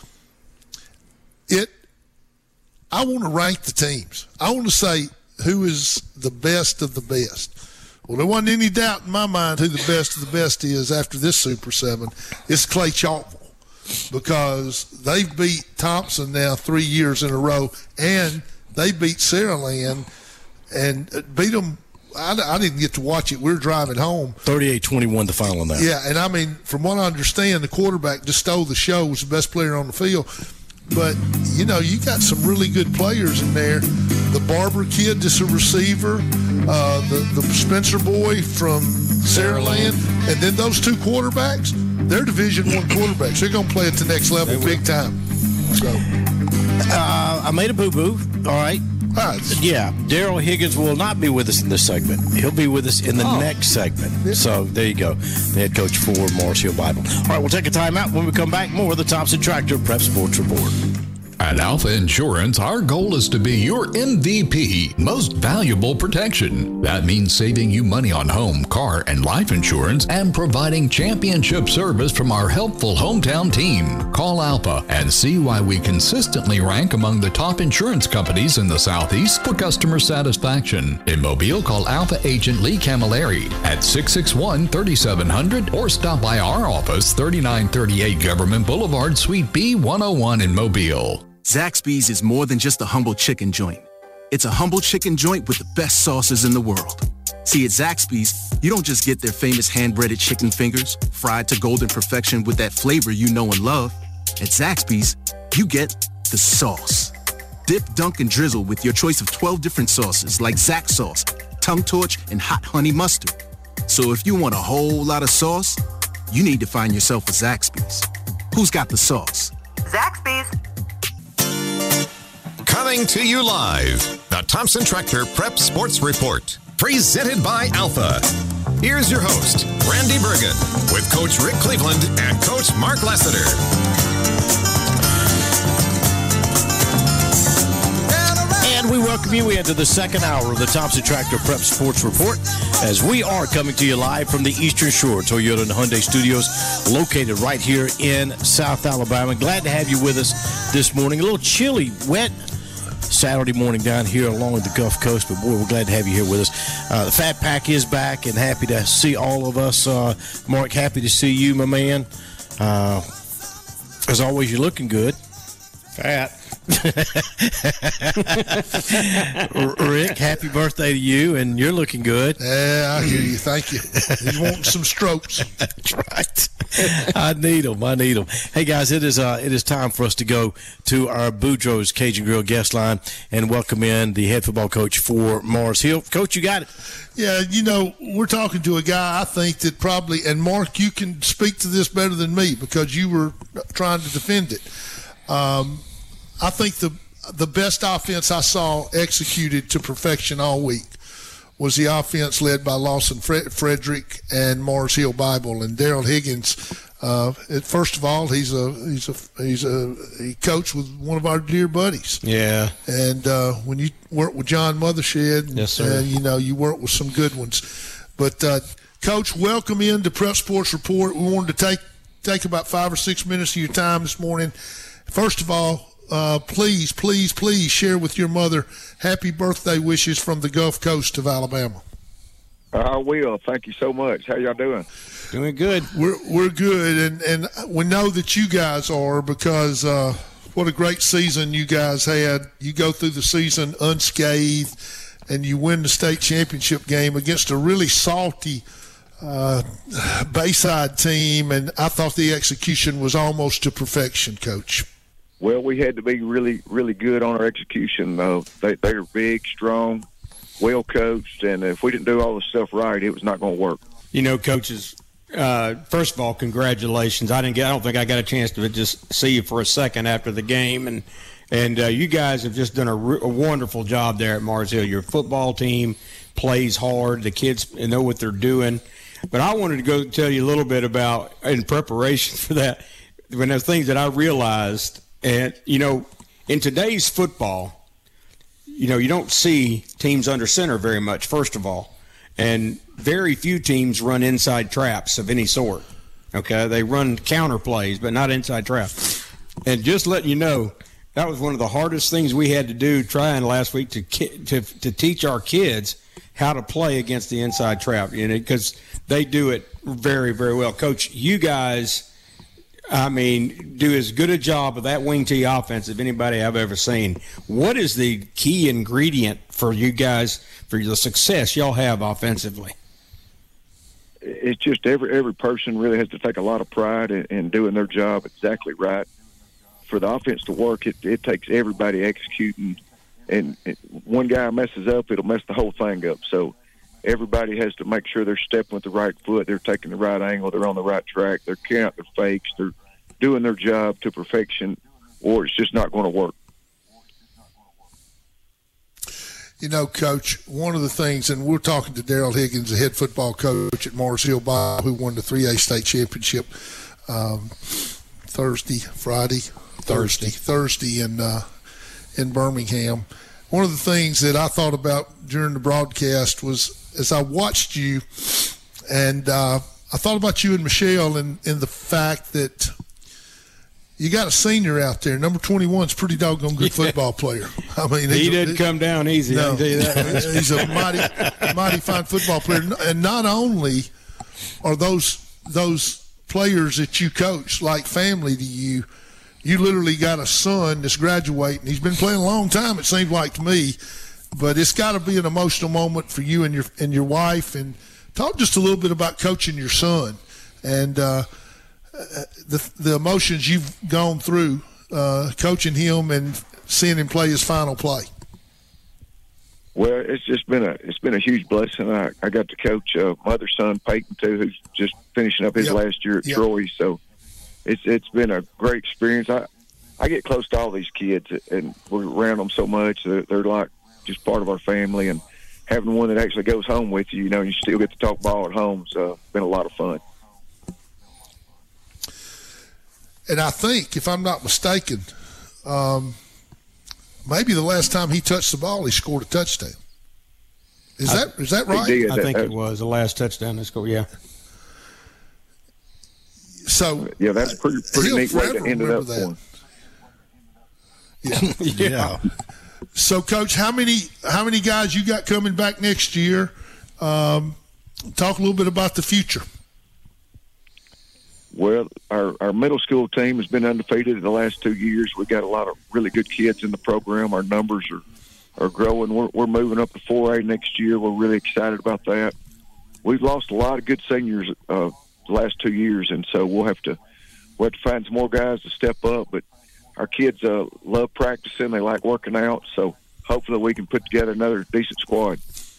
it, I want to rank the teams. I want to say who is the best of the best. Well, there wasn't any doubt in my mind who the best of the best is after this Super seven. It's Clay Chalkville, because they've beat Thompson now three years in a row, and they beat Saraland and beat them. I, I didn't get to watch it. We were driving home. thirty-eight twenty-one the final on that. Yeah, and I mean, from what I understand, the quarterback just stole the show, was the best player on the field. But, you know, you got some really good players in there. The Barber kid, that's a receiver, uh, the, the Spencer boy from Saraland, and then those two quarterbacks, they're Division One quarterbacks. They're going to play at the next level big time. So, Uh, I made a boo-boo, all right? all right. Yeah, Daryl Higgins will not be with us in this segment. He'll be with us in the Oh. next segment. So there you go. The head coach for Morris Hill Bible. All right, we'll take a time out. When we come back, more of the Thompson Tractor Prep Sports Report. At Alpha Insurance, our goal is to be your M V P, most valuable protection. That means saving you money on home, car, and life insurance and providing championship service from our helpful hometown team. Call Alpha and see why we consistently rank among the top insurance companies in the Southeast for customer satisfaction. In Mobile, call Alpha agent Lee Camilleri at six six one, three seven zero zero or stop by our office, thirty-nine thirty-eight Government Boulevard, Suite B one oh one in Mobile. Zaxby's is more than just a humble chicken joint. It's a humble chicken joint with the best sauces in the world. See, at Zaxby's, you don't just get their famous hand-breaded chicken fingers, fried to golden perfection with that flavor you know and love. At Zaxby's, you get the sauce. Dip, dunk, and drizzle with your choice of twelve different sauces like Zax sauce, tongue torch, and hot honey mustard. So if you want a whole lot of sauce, you need to find yourself a Zaxby's. Who's got the sauce? Zaxby's. Coming to you live, the Thompson Tractor Prep Sports Report, presented by Alpha. Here's your host, Randy Bergen, with Coach Rick Cleveland and Coach Mark Lassiter. And we welcome you into the second hour of the Thompson Tractor Prep Sports Report, as we are coming to you live from the Eastern Shore Toyota and Hyundai Studios, located right here in South Alabama. Glad to have you with us this morning. A little chilly, wet Saturday morning down here along the Gulf Coast, but boy, we're glad to have you here with us. Uh, the Fat Pack is back, and happy to see all of us. Uh, Mark, happy to see you, my man. Uh, as always, you're looking good. Fat. Rick, happy birthday to you, and you're looking good. Yeah, I hear you. Thank you. You want some strokes. That's right. I need them. I need them. Hey guys, it is uh, it is time for us to go to our Boudreaux's Cajun Grill guest line and welcome in the head football coach for Mars Hill. Coach, you got it. Yeah, you know, we're talking to a guy I think that probably, and Mark, you can speak to this better than me because you were trying to defend it. Um, I think the the best offense I saw executed to perfection all week was the offense led by Lawson Fre- Frederick and Mars Hill Bible. And Daryl Higgins, uh, first of all, he's a he's a he's a he coached with one of our dear buddies. Yeah. And uh, when you work with John Mothershed, and, yes, sir. Uh, you know you work with some good ones. But uh, Coach, welcome into Prep Sports Report. We wanted to take take about five or six minutes of your time this morning. First of all, Uh, please, please, please share with your mother happy birthday wishes from the Gulf Coast of Alabama. I will. Thank you so much. How y'all doing? Doing good. We're we're good, and, and we know that you guys are because uh, what a great season you guys had. You go through the season unscathed, and you win the state championship game against a really salty uh, Bayside team, and I thought the execution was almost to perfection, Coach. Well, we had to be really, really good on our execution. Uh, they, they are big, strong, well coached, and if we didn't do all the stuff right, it was not going to work. You know, coaches, uh, first of all, congratulations. I didn't get. I don't think I got a chance to just see you for a second after the game, and and uh, you guys have just done a, re- a wonderful job there at Mars Hill. Your football team plays hard. The kids know what they're doing. But I wanted to go tell you a little bit about, in preparation for that, when there's things that I realized. And, you know, in today's football, you know, you don't see teams under center very much, first of all. And very few teams run inside traps of any sort. Okay? They run counter plays, but not inside traps. And just letting you know, that was one of the hardest things we had to do trying last week to to, to teach our kids how to play against the inside trap, you know, because they do it very, very well. Coach, you guys – I mean, do as good a job of that wing tee offense as anybody I've ever seen. What is the key ingredient for you guys, for the success y'all have offensively? It's just every every person really has to take a lot of pride in, in doing their job exactly right. For the offense to work, it, it takes everybody executing. And one guy messes up, it'll mess the whole thing up. So everybody has to make sure they're stepping with the right foot, they're taking the right angle, they're on the right track, they're carrying out their fakes, they're doing their job to perfection, or it's just not going to work. You know, Coach, one of the things, and we're talking to Daryl Higgins, the head football coach at Mars Hill Bible, who won the three A state championship um, Thursday, Friday, Thursday, Thursday in uh, in Birmingham. One of the things that I thought about during the broadcast was, as I watched you, and uh, I thought about you and Michelle and, and the fact that you got a senior out there. Number twenty-one is a pretty doggone good football player. I mean, he didn't come down easy. No, I can tell you that. He's a mighty, mighty fine football player. And not only are those those players that you coach like family to you, you literally got a son that's graduating. He's been playing a long time, it seems like to me. But it's got to be an emotional moment for you and your and your wife. And talk just a little bit about coaching your son and uh, the the emotions you've gone through uh, coaching him and seeing him play his final play. Well, it's just been a it's been a huge blessing. I, I got to coach uh, my other son Peyton too, who's just finishing up his yep. last year at yep. Troy. So it's it's been a great experience. I I get close to all these kids, and we're around them so much. They're, they're like just part of our family, and having one that actually goes home with you, you know, you still get to talk ball at home. So it's been a lot of fun. And I think, if I'm not mistaken, um, maybe the last time he touched the ball, he scored a touchdown. Is I, that is that right? Did, I that, think that, it was the last touchdown. Let's go. Yeah. So yeah, that's a pretty pretty neat way to end it up for him. Yeah. yeah. yeah. So, Coach, how many how many guys you got coming back next year? Um, talk a little bit about the future. Well, our, our middle school team has been undefeated in the last two years. We've got a lot of really good kids in the program. Our numbers are, are growing. We're, we're moving up to four A next year. We're really excited about that. We've lost a lot of good seniors uh, the last two years, and so we'll have to we'll have to find some more guys to step up. But our kids uh, love practicing; they like working out. So hopefully, we can put together another decent squad.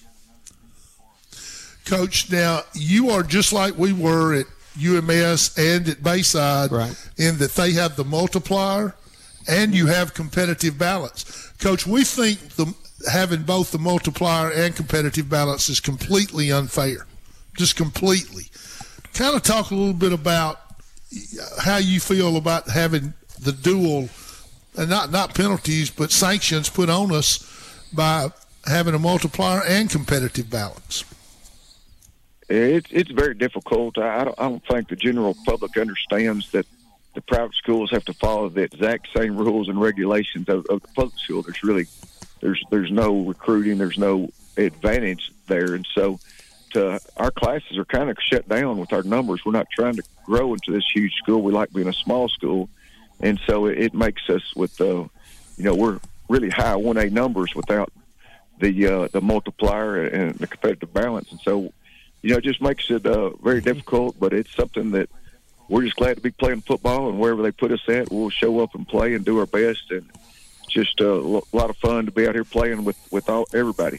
Coach, now you are just like we were at U M S and at Bayside, right, in that they have the multiplier and you have competitive balance. Coach, we think the having both the multiplier and competitive balance is completely unfair, just completely. Kind of talk a little bit about how you feel about having the dual, and not, not penalties, but sanctions put on us by having a multiplier and competitive balance. It's it's very difficult. I don't, I don't think the general public understands that the private schools have to follow the exact same rules and regulations of, of the public school. There's really there's there's no recruiting, there's no advantage there, and so to, our classes are kind of shut down with our numbers. We're not trying to grow into this huge school. We like being a small school, and so it, it makes us with uh, you know we're really high one A numbers without the uh, the multiplier and the competitive balance, and so. You know, it just makes it uh, very difficult, but it's something that we're just glad to be playing football, and wherever they put us at, we'll show up and play and do our best. And it's just uh, a lot of fun to be out here playing with, with all, everybody.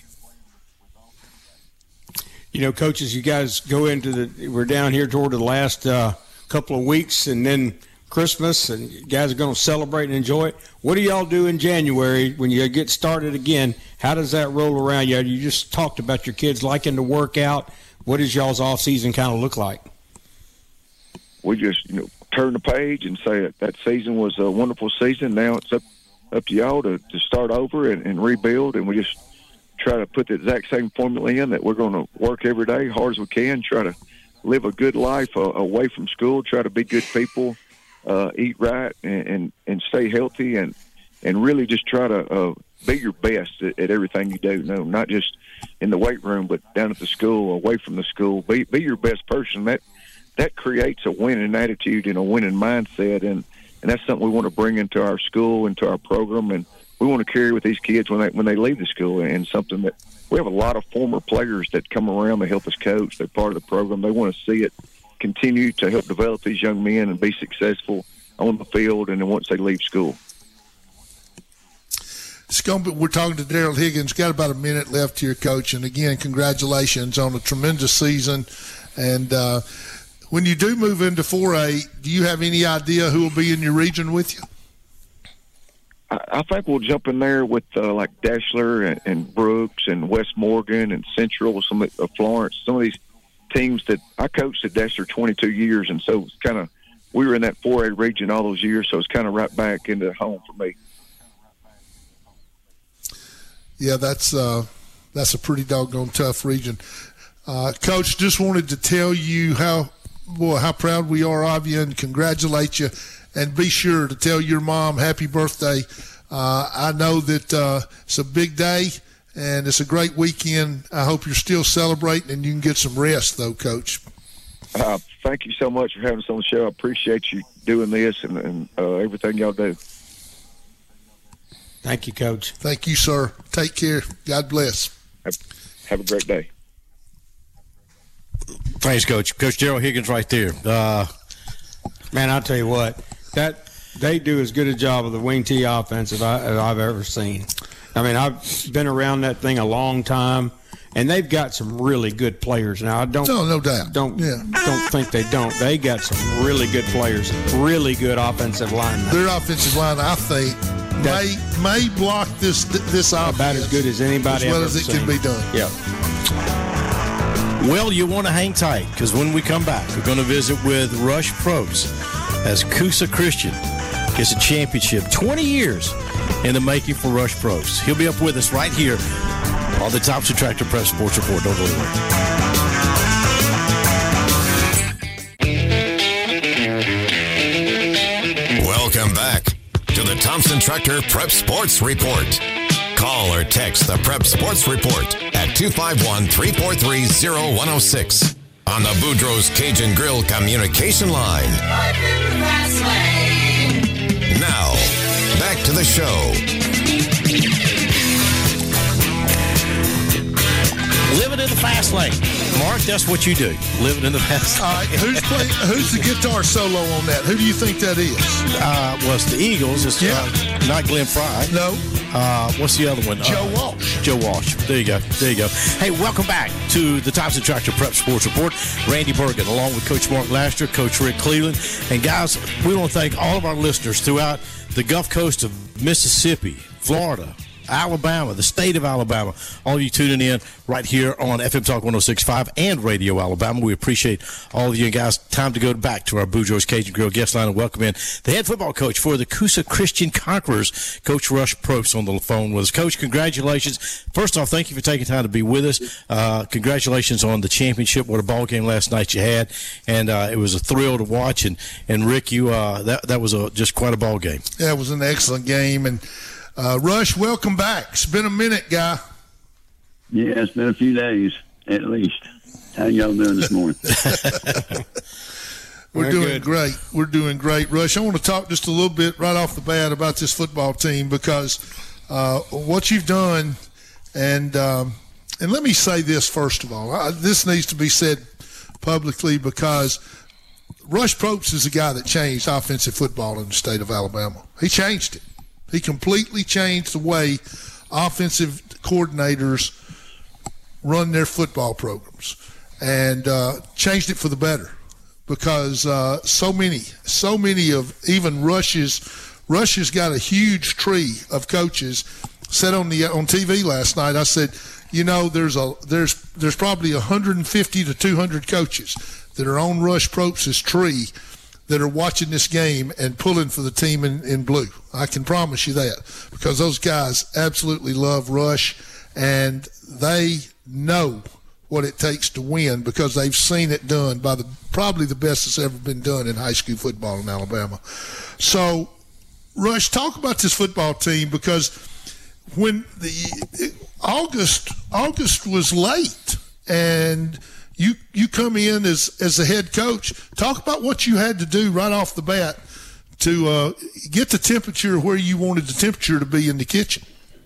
You know, coaches, you guys go into the – we're down here toward the last uh, couple of weeks, and then Christmas, and you guys are going to celebrate and enjoy it. What do y'all do in January when you get started again? How does that roll around you? You just talked about your kids liking to work out. What does y'all's off season kind of look like? We just, you know, turn the page and say that, that season was a wonderful season. Now it's up up to y'all to, to start over and, and rebuild, and we just try to put the exact same formula in that we're going to work every day hard as we can, try to live a good life uh, away from school, try to be good people, uh, eat right, and, and, and stay healthy, and, and really just try to uh, be your best at, at everything you do. No, not just in the weight room, but down at the school, away from the school. Be be your best person. That that creates a winning attitude and a winning mindset, and, and that's something we want to bring into our school, into our program, and we want to carry with these kids when they when they leave the school. And something that we have a lot of former players that come around to help us coach. They're part of the program. They want to see it continue to help develop these young men and be successful on the field, and then once they leave school. It's going to be, we're talking to Daryl Higgins. Got about a minute left here, Coach. And again, congratulations on a tremendous season. And uh, when you do move into four A, do you have any idea who will be in your region with you? I, I think we'll jump in there with uh, like Dashler and, and Brooks and West Morgan and Central, some of uh, Florence, some of these teams that I coached at Dashler twenty-two years, and so it's kind of we were in that four A region all those years, so it's kind of right back into home for me. Yeah, that's uh, that's a pretty doggone tough region. Uh, Coach, just wanted to tell you how boy how proud we are of you and congratulate you. And be sure to tell your mom happy birthday. Uh, I know that uh, it's a big day and it's a great weekend. I hope you're still celebrating and you can get some rest, though, Coach. Uh, thank you so much for having us on the show. I appreciate you doing this and, and uh, everything y'all do. Thank you, Coach. Thank you, sir. Take care. God bless. Have, have a great day. Thanks, Coach. Coach Daryl Higgins right there. Uh, Man, I'll tell you what, that they do as good a job of the wing T offense as, I, as I've ever seen. I mean, I've been around that thing a long time, and they've got some really good players. Now, I don't, no, no doubt. Don't, yeah. don't think they don't. They got some really good players, really good offensive linemen. Their offensive line, I think, may may block this this offense about as good as anybody as well ever as it seen. can be done. Yeah. Well, you want to hang tight because when we come back, we're going to visit with Rush Probst as Coosa Christian gets a championship. twenty years in the making for Rush Probst. He'll be up with us right here on the Thompson Tractor Prep Sports Report. Don't go anywhere. Welcome back to the Thompson Tractor Prep Sports Report. Call or text the Prep Sports Report at two five one, three four three, zero one zero six on the Boudreaux's Cajun Grill communication line. Now, back to the show. Living in the fast lane. Mark, that's what you do, living in the past. All right, who's playing? Who's the guitar solo on that? Who do you think that is? Uh, well, it's the Eagles. It's Yeah. uh, not Glenn Fry. No, Uh, what's the other one? Joe uh, Walsh. Joe Walsh. There you go. There you go. Hey, welcome back to the Thompson Tractor Prep Sports Report. Randy Bergen, along with Coach Mark Laster, Coach Rick Cleveland. And, guys, we want to thank all of our listeners throughout the Gulf Coast of Mississippi, Florida, Alabama, the state of Alabama. All of you tuning in right here on F M Talk one oh six point five and Radio Alabama. We appreciate all of you guys. Time to go back to our Boudreaux's Cajun Grill guest line and welcome in the head football coach for the Coosa Christian Conquerors, Coach Rush Probst, on the phone with us. Coach, congratulations. First off, thank you for taking time to be with us. Uh, congratulations on the championship. What a ball game last night you had. And uh, it was a thrill to watch. And, and Rick, you uh, that, that was a, just quite a ball game. Yeah, it was an excellent game. And Uh, Rush, welcome back. It's been a minute, guy. Yeah, it's been a few days at least. How y'all doing this morning? We're Very doing good. great. We're doing great. Rush, I want to talk just a little bit right off the bat about this football team because uh, what you've done, and um, and let me say this first of all. I, this needs to be said publicly because Rush Probst is a guy that changed offensive football in the state of Alabama. He changed it. He completely changed the way offensive coordinators run their football programs and uh, changed it for the better because uh, so many, so many of even Rush's, Rush has got a huge tree of coaches. Said on the on T V last night, I said, you know, there's a there's there's probably one hundred fifty to two hundred coaches that are on Rush Probst's tree that are watching this game and pulling for the team in, in blue. I can promise you that because those guys absolutely love Rush and they know what it takes to win because they've seen it done by the probably the best that's ever been done in high school football in Alabama. So, Rush, talk about this football team because when the it, August August was late and You you come in as, as a head coach. Talk about what you had to do right off the bat to uh, get the temperature where you wanted the temperature to be in the kitchen.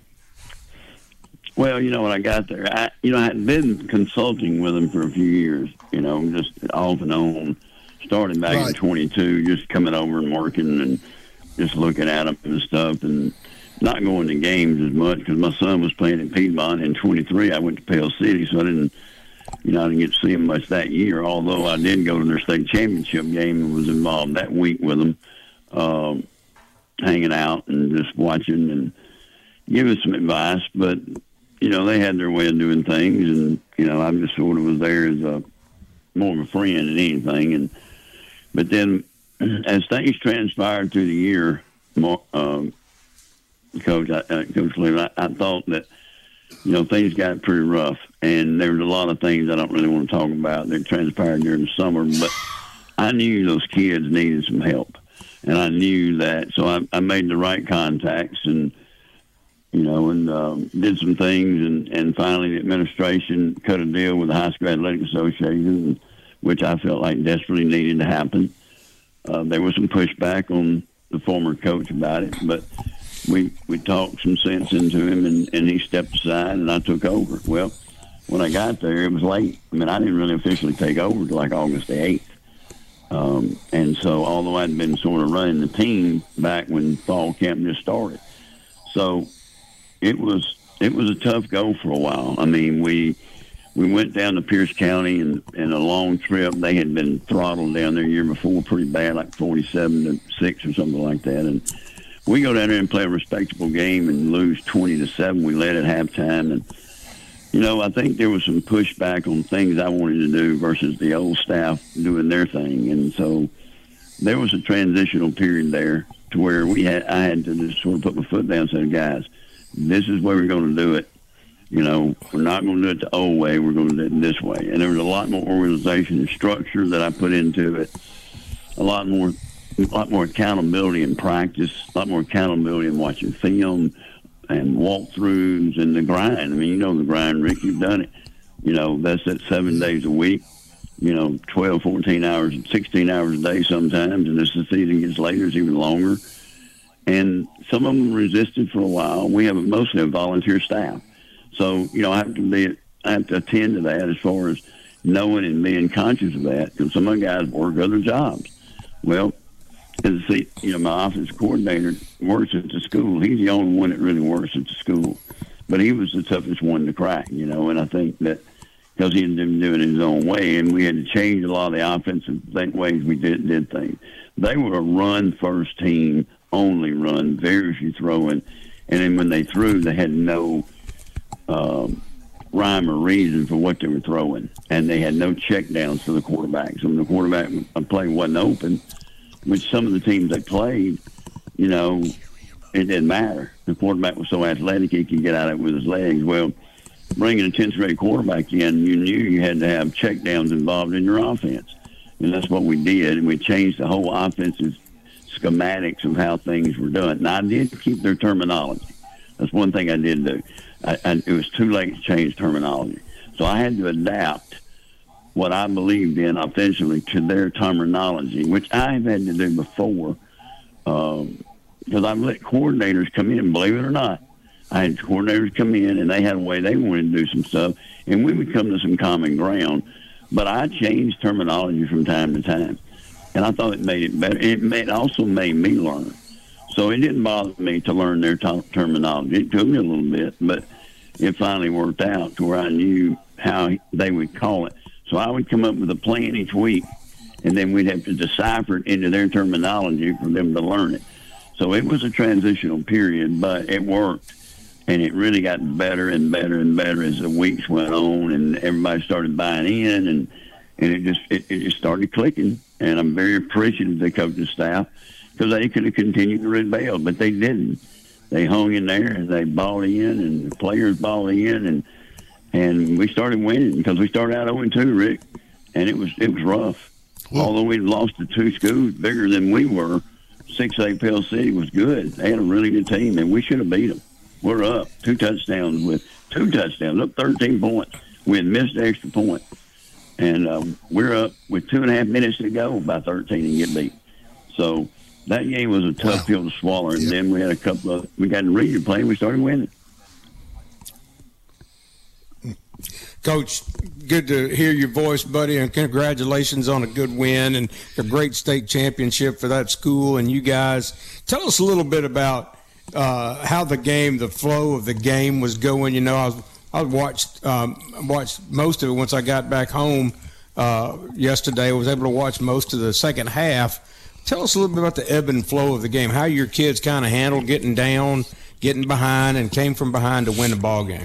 Well, you know, when I got there, I you know I had been consulting with them for a few years. You know, just off and on, starting back Right. in twenty-two, just coming over and working and just looking at them and stuff, and not going to games as much because my son was playing at Piedmont. In twenty-three, I went to Pale City, so I didn't. You know, I didn't get to see them much that year, although I did go to their state championship game and was involved that week with them, um, hanging out and just watching and giving some advice. But, you know, they had their way of doing things, and, you know, I just sort of was there as a more of a friend than anything. And But then as things transpired through the year, more, um, Coach, I, uh, Coach Cleveland, I, I thought that, you know, things got pretty rough, and there was a lot of things I don't really want to talk about that transpired during the summer, but I knew those kids needed some help, and I knew that, so I, I made the right contacts and, you know, and um, did some things, and, and finally the administration cut a deal with the High School Athletic Association, which I felt like desperately needed to happen. Uh, there was some pushback on the former coach about it, but we we talked some sense into him, and, and he stepped aside, and I took over. Well, when I got there, it was late. I mean, I didn't really officially take over until like August the eighth. Um, and so, although I'd been sort of running the team back when fall camp just started, so it was it was a tough go for a while. I mean, we we went down to Pierce County and in a long trip. They had been throttled down there the year before pretty bad, like forty-seven to six or something like that, and we go down there and play a respectable game and lose twenty to seven. We led at halftime. And, you know, I think there was some pushback on things I wanted to do versus the old staff doing their thing. And so there was a transitional period there to where we had, I had to just sort of put my foot down and say, guys, this is where we're going to do it. You know, we're not going to do it the old way. We're going to do it this way. And there was a lot more organization and structure that I put into it, a lot more a lot more accountability in practice, a lot more accountability in watching film and walkthroughs and the grind. I mean, you know the grind, Rick, you've done it. You know, that's at seven days a week, you know, twelve, fourteen hours, sixteen hours a day sometimes, and as the season gets later, it's even longer. And some of them resisted for a while. We have mostly a volunteer staff. So, you know, I have to be, I have to attend to that as far as knowing and being conscious of that, because some of the guys work other jobs. Well, as I see, you know, my offensive coordinator works at the school. He's the only one that really works at the school. But he was the toughest one to crack, you know, and I think that because he had been doing it his own way, and we had to change a lot of the offensive ways we did, did things. They were a run-first team, only run, very few throwing. And then when they threw, they had no um, rhyme or reason for what they were throwing. And they had no check downs for the quarterback. So when the quarterback play wasn't open, which some of the teams they played, you know, it didn't matter. The quarterback was so athletic he could get out of it with his legs. Well, bringing a tenth grade quarterback in, you knew you had to have check downs involved in your offense. And that's what we did. And we changed the whole offensive schematics of how things were done. And I did keep their terminology. That's one thing I did do. I, I, it was too late to change terminology. So I had to adapt what I believed in offensively to their terminology, which I have had to do before. Um, because I've let coordinators come in, believe it or not. I had coordinators come in, and they had a way they wanted to do some stuff, and we would come to some common ground. But I changed terminology from time to time, and I thought it made it better. It, made, it also made me learn. So it didn't bother me to learn their t- terminology. It took me a little bit, but it finally worked out to where I knew how they would call it. So I would come up with a plan each week, and then we'd have to decipher it into their terminology for them to learn it. So it was a transitional period, but it worked. And it really got better and better and better as the weeks went on, and everybody started buying in, and and it just it, it just started clicking. And I'm very appreciative of the coaching staff, because they could have continued to rebel, but they didn't. They hung in there, and they bought in, and the players bought in, and and we started winning, because we started out oh and two, Rick, and it was it was rough. Well, although we lost to two schools bigger than we were, six A Pell City was good. They had a really good team, and we should have beat them. We're up two touchdowns with two touchdowns, up thirteen points. We had missed the extra point. And um, we're up with two and a half minutes to go by thirteen and get beat. So that game was a tough wow. pill to swallow. And yep. then we had a couple of, we got in region play and we started winning. Coach, good to hear your voice, buddy, and congratulations on a good win and a great state championship for that school and you guys. Tell us a little bit about Uh, how the game, the flow of the game was going. You know, I was, I watched um, watched most of it once I got back home uh, yesterday. I was able to watch most of the second half. Tell us a little bit about the ebb and flow of the game, how your kids kind of handled getting down, getting behind, and came from behind to win the ball game.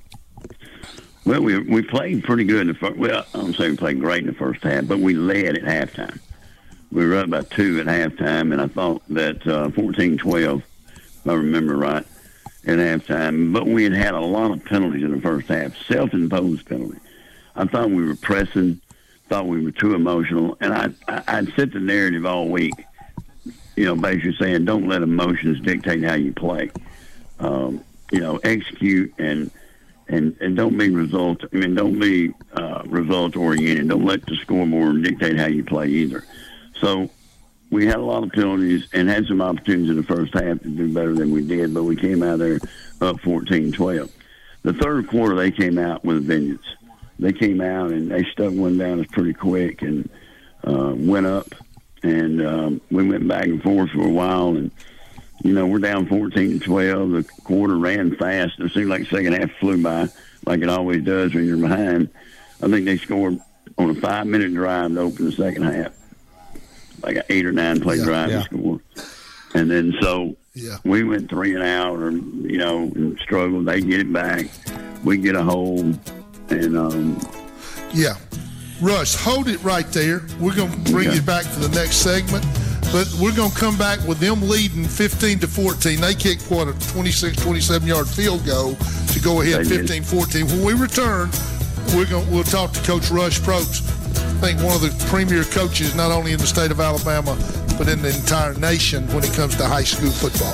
Well, we we played pretty good in the first. Well, I don't say we played great in the first half, but we led at halftime. We were up by two at halftime, and I thought that uh, fourteen twelve, if I remember right, at halftime. But we had had a lot of penalties in the first half, self-imposed penalties. I thought we were pressing, thought we were too emotional, and I, I, I'd set the narrative all week, you know, basically saying don't let emotions dictate how you play. Um, you know, execute and and and don't be result. I mean, don't be uh, result oriented. Don't let the scoreboard dictate how you play either. So we had a lot of penalties and had some opportunities in the first half to do better than we did, but we came out there up fourteen twelve. The third quarter, they came out with a vengeance. They came out and they stuck one down us pretty quick and uh, went up, and um, we went back and forth for a while. And you know, we're down fourteen twelve. The quarter ran fast. It seemed like the second half flew by, like it always does when you're behind. I think they scored on a five-minute drive to open the second half. Like an eight or nine play yeah, drive yeah. to score. And then so yeah. we went three and out, or, you know, and struggled. They get it back. We get a hold. And, um, yeah. Russ, hold it right there. We're going to bring okay. you back to the next segment. But we're going to come back with them leading fifteen to fourteen. They kicked, what, a twenty-six, twenty-seven yard field goal to go ahead fifteen fourteen. When we return, we're going we'll talk to Coach Russ Probst. I think one of the premier coaches, not only in the state of Alabama, but in the entire nation when it comes to high school football.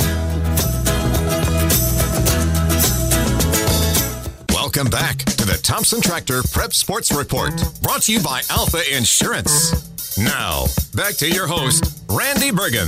Welcome back to the Thompson Tractor Prep Sports Report, brought to you by Alpha Insurance. Now, back to your host, Randy Bergen.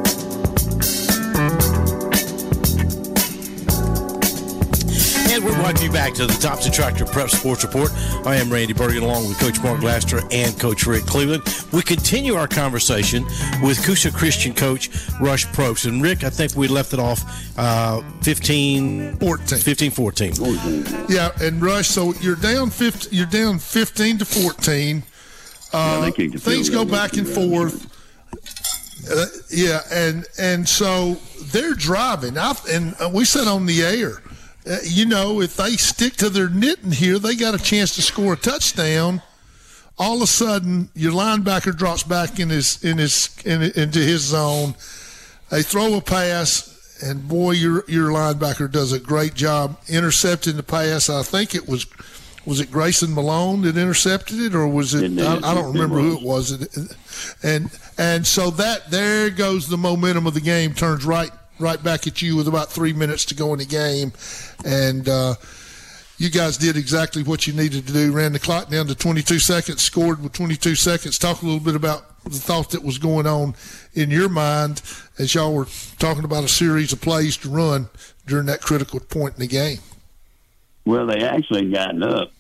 And we're Welcome you back to the Thompson Tractor Prep Sports Report. I am Randy Bergen along with Coach Mark Laster and Coach Rick Cleveland. We continue our conversation with Coosa Christian coach Rush Probst. And Rick, I think we left it off uh, fifteen fourteen. fifteen fourteen. Yeah, and Rush, so you're down fifteen, you're down fifteen to fourteen. Uh, yeah, things go back and forth. Uh, yeah, and and so they're driving. I, and we said on the air, uh, you know, if they stick to their knitting here, they got a chance to score a touchdown. All of a sudden, your linebacker drops back in his in his in, into his zone. They throw a pass, and boy, your your linebacker does a great job intercepting the pass. I think it was. Was it Grayson Malone that intercepted it, or was it? I, I don't remember who it was. And and so that there goes the momentum of the game. Turns right right back at you with about three minutes to go in the game, and uh, you guys did exactly what you needed to do. Ran the clock down to twenty-two seconds. Scored with twenty-two seconds. Talk a little bit about the thought that was going on in your mind as y'all were talking about a series of plays to run during that critical point in the game. Well, they actually gotten up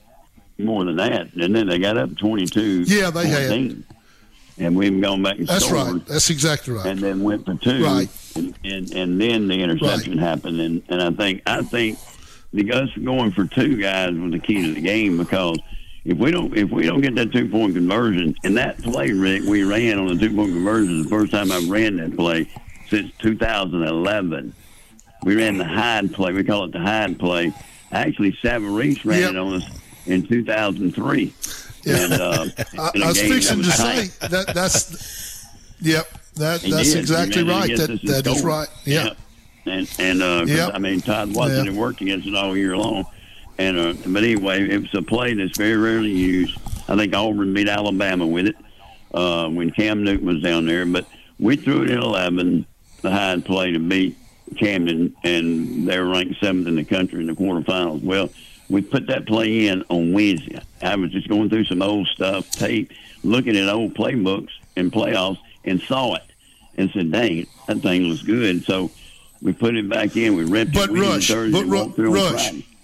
more than that, and then they got up twenty-two. Yeah, they fourteen. Had. And we've gone back and That's scored. right. That's exactly right. And then went for two. Right. And and, and then the interception right. happened, and, and I think I think the us going for two guys was the key to the game, because if we don't if we don't get that two point conversion, and that play, Rick, we ran on the two point conversion the first time I ran that play since two thousand eleven. We ran the hide play. We call it the hide play. Actually, Savarese ran yep. it on us in two thousand three. Yeah. And, uh, I, I was fixing was to tight. say that. That's yep. That that's did. exactly right. That that is right. Yeah. Yep. And and uh, yep. I mean, Todd Watson yep. had worked against it all year long. And uh, but anyway, it was a play that's very rarely used. I think Auburn beat Alabama with it uh, when Cam Newton was down there. But we threw it in eleven, the hide play to beat Camden, and they were ranked seventh in the country in the quarterfinals. Well, we put that play in on Wednesday. I was just going through some old stuff, tape, looking at old playbooks and playoffs, and saw it and said, dang, that thing looks good. So we put it back in. We repped but it Rush, Thursday, but Ru- walked through on Rush, Friday.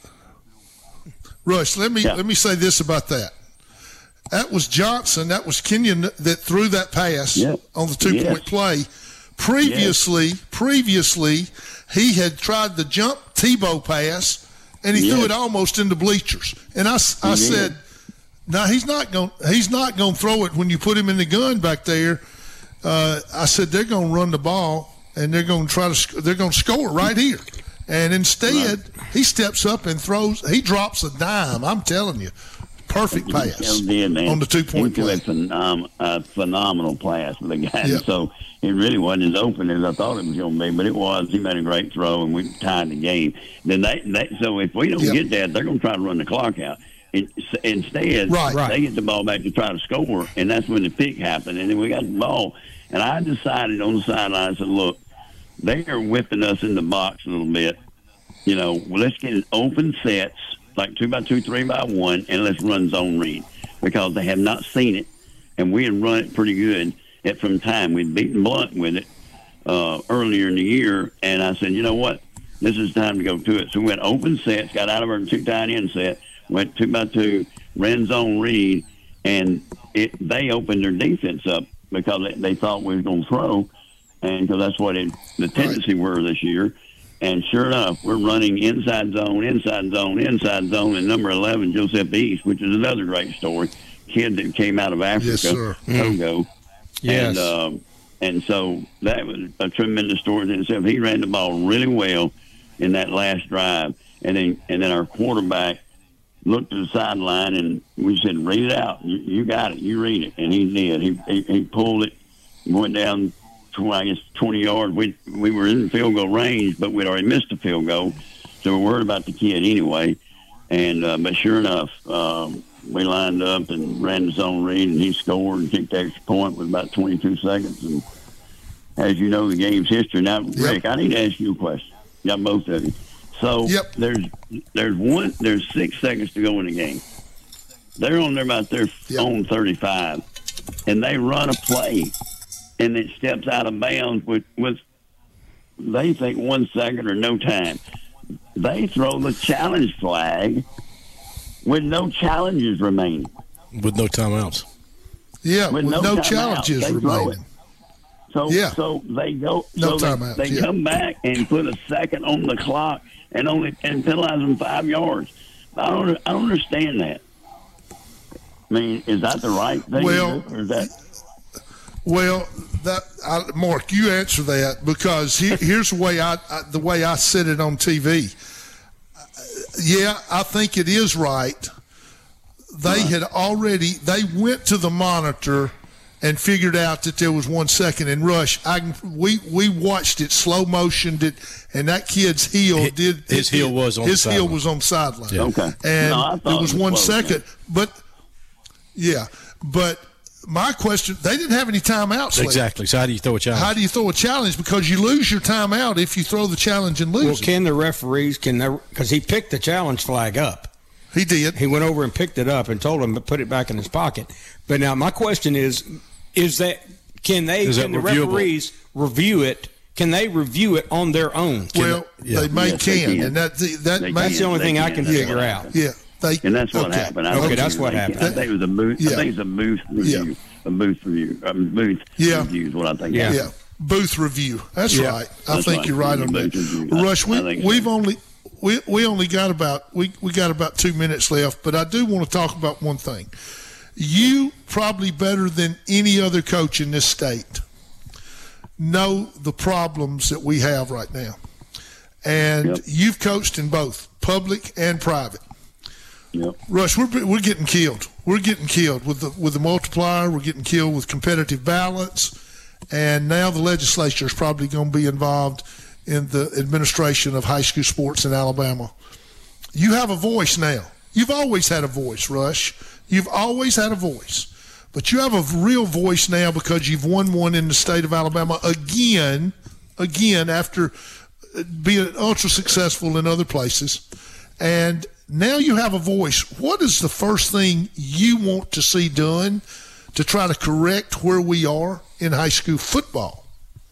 Rush, let me, yeah. let me say this about that. That was Johnson. That was Kenyon that threw that pass yep. on the two-point yes. play. Previously, yes. previously, he had tried the jump Tebow pass, and he yes. threw it almost in the bleachers. And I, I he said, "No, he's not going. He's not going to throw it when you put him in the gun back there." Uh, I said they're going to run the ball, and they're going to try to. They're going to score right here. And instead, right. he steps up and throws. He drops a dime. I'm telling you. Perfect pass did, on the two-point play. A, phenom- a phenomenal pass for the guy. Yep. So it really wasn't as open as I thought it was going to be, but it was. He made a great throw, and we tied the game. Then they, they so if we don't yep. get that, they're going to try to run the clock out. It, instead, right, right. they get the ball back to try to score, and that's when the pick happened. And then we got the ball, and I decided on the sideline, I said, look, they are whipping us in the box a little bit. You know, well, let's get it open sets, like two by two, three by one, and let's run zone read, because they have not seen it, and we had run it pretty good at from time. We'd beaten Blunt with it uh, earlier in the year, and I said, you know what, this is time to go to it. So we went open sets, got out of our two tight end set, went two by two, ran zone read, and it, they opened their defense up because they, they thought we were going to throw, and because that's what it, the tendency were this year. And sure enough, we're running inside zone, inside zone, inside zone, and number eleven, Joseph East, which is another great story. Kid that came out of Africa, yes, sir. Togo. Mm. Yes. And, um, and so that was a tremendous story in itself. He ran the ball really well in that last drive. And then and then our quarterback looked to the sideline, and we said, read it out. You, you got it. You read it. And he did. He, he, he pulled it, went down I guess twenty yards. We we were in field goal range, but we'd already missed the field goal, so we're worried about the kid anyway. And uh, but sure enough, um, we lined up and ran the zone read, and he scored and kicked the extra point with about twenty-two seconds. And as you know, the game's history. Now, yep. Rick, I need to ask you a question. Got both of you. So yep. there's there's one there's six seconds to go in the game. They're on there about their yep. own thirty-five, and they run a play. And it steps out of bounds with, with, they think one second or no time. they throw the challenge flag with no challenges remaining. With no timeouts. Yeah, with, with no, no timeouts. challenges they remaining. So, yeah. so they go. No so timeouts. They, they yeah. come back and put a second on the clock and only and penalize them five yards. I don't. I don't understand that. I mean, is that the right thing? Well, to do, or is that? Well, that I, Mark, you answer that because he, here's the way I, I the way I said it on T V. Yeah, I think it is right. They had already they went to the monitor and figured out that there was one second in rush. I we we watched it slow motioned it, and that kid's heel his, did his it, heel was on his the heel sideline. was on the sideline. Yeah. Okay, and no, it was, it was one close, second, man. but yeah, but. My question, they didn't have any timeouts. Exactly. Left. So how do you throw a challenge? How do you throw a challenge? Because you lose your timeout if you throw the challenge and lose Well, it. can the referees, can they, because he picked the challenge flag up. He did. He went over and picked it up and told him to put it back in his pocket. But now my question is, is that, can they, is can that the reviewable? referees review it? Can they review it on their own? Can well, they, yeah. they may Yes, they can, can. and that, that They may, That's the only They thing I can. can That's figure what out. happened. yeah. They, And that's what okay. happened. I Okay, think that's it was what like- happened. I think it was a booth. Yeah. I think it's a booth review. Yeah. A booth review. Um, booth Yeah. review is what I think. Yeah. it Yeah, is. booth review. That's Yeah. right. I That's think right. you're right on Booth that. review. I- Rush, we I think so. we've only we we only got about we we got about two minutes left, but I do want to talk about one thing. You probably better than any other coach in this state know the problems that we have right now, and Yep. you've coached in both public and private. Yep. Rush, we're we're getting killed. We're getting killed with the with the multiplier. We're getting killed with competitive balance, and now the legislature is probably going to be involved in the administration of high school sports in Alabama. You have a voice now. You've always had a voice, Rush. You've always had a voice, but you have a real voice now because you've won one in the state of Alabama again, again after being ultra successful in other places, and now you have a voice. What is the first thing you want to see done to try to correct where we are in high school football?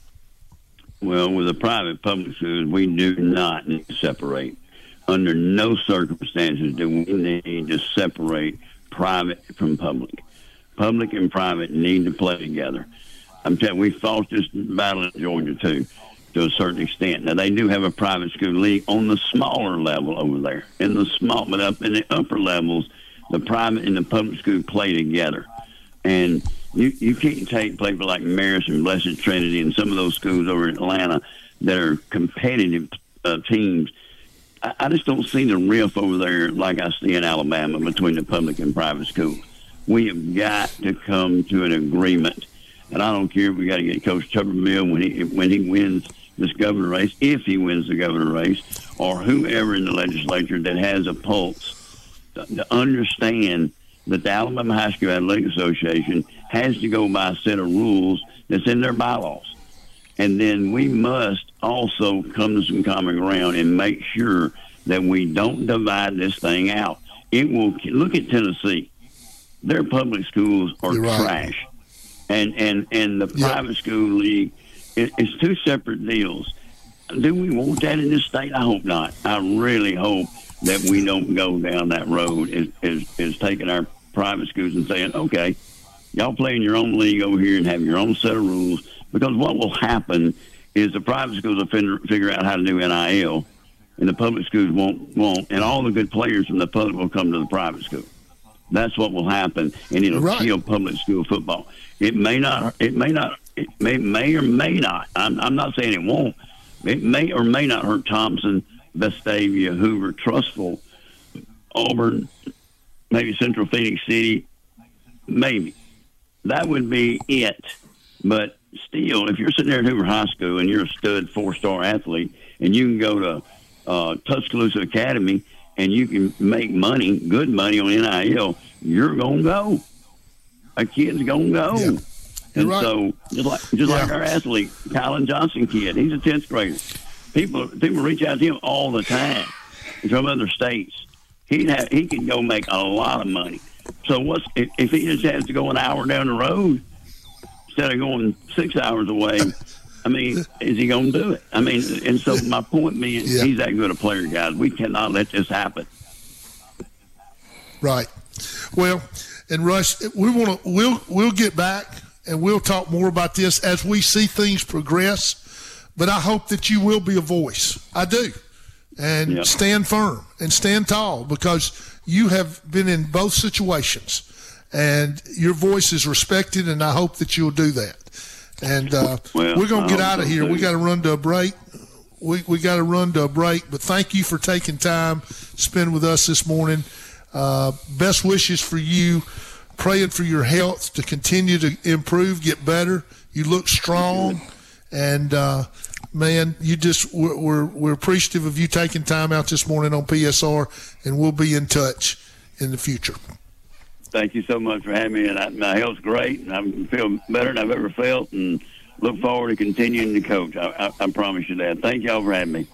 Well, with the private public schools, we do not need to separate. Under no circumstances do we need to separate private from public. Public and private need to play together. I'm telling you, we fought this battle in Georgia, too, to a certain extent. Now, they do have a private school league on the smaller level over there. In the small, but up in the upper levels, the private and the public school play together. And you, you can't take people like Marist and Blessed Trinity and some of those schools over in Atlanta that are competitive uh, teams. I, I just don't see the rift over there like I see in Alabama between the public and private schools. We have got to come to an agreement. And I don't care if we got to get Coach Tuberville when he when he wins this governor race, if he wins the governor race, or whoever in the legislature that has a pulse to, to understand that the Alabama High School Athletic Association has to go by a set of rules that's in their bylaws. And then we must also come to some common ground and make sure that we don't divide this thing out. It will look at Tennessee. Their public schools are You're right. trash. And, and, and the private yep. school league, it, it's two separate deals. Do we want that in this state? I hope not. I really hope that we don't go down that road is, is, is taking our private schools and saying, okay, y'all play in your own league over here and have your own set of rules. Because what will happen is the private schools will figure, figure out how to do N I L, and the public schools won't, won't. And all the good players from the public will come to the private school. That's what will happen, and it'll right. kill public school football. It may not. It may not. It may, may or may not. I'm, I'm not saying it won't. It may or may not hurt Thompson, Vestavia, Hoover, Trussville, Auburn, maybe Central Phoenix City, maybe. That would be it. But still, if you're sitting there at Hoover High School and you're a stud four-star athlete and you can go to uh, Tuscaloosa Academy and you can make money, good money on N I L, you're going to go. A kid's going to go. Yeah. And right. so, just like just yeah. like our athlete, Kylan Johnson kid, he's a tenth grader. People people reach out to him all the time from other states. He'd have, he could go make a lot of money. So what's if, if he just has to go an hour down the road instead of going six hours away, I mean, is he going to do it? I mean, and so my point being, Yeah. he's that good a player, guys. We cannot let this happen. Right. Well, and Rush, we want to. We'll we'll get back and we'll talk more about this as we see things progress. But I hope that you will be a voice. I do, and Yep. stand firm and stand tall because you have been in both situations, and your voice is respected. And I hope that you'll do that. And uh, Well, we're gonna I get hope out of so, here. too. We got to run to a break. We we got to run to a break. But thank you for taking time to spend with us this morning. Uh, best wishes for you. Praying for your health to continue to improve, get better. You look strong, and uh, man, you just we're, we're we're appreciative of you taking time out this morning on P S R, and we'll be in touch in the future. Thank you so much for having me. And I, my health's great, and I feel better than I've ever felt, and look forward to continuing to coach. I, I, I promise you that. Thank y'all for having me.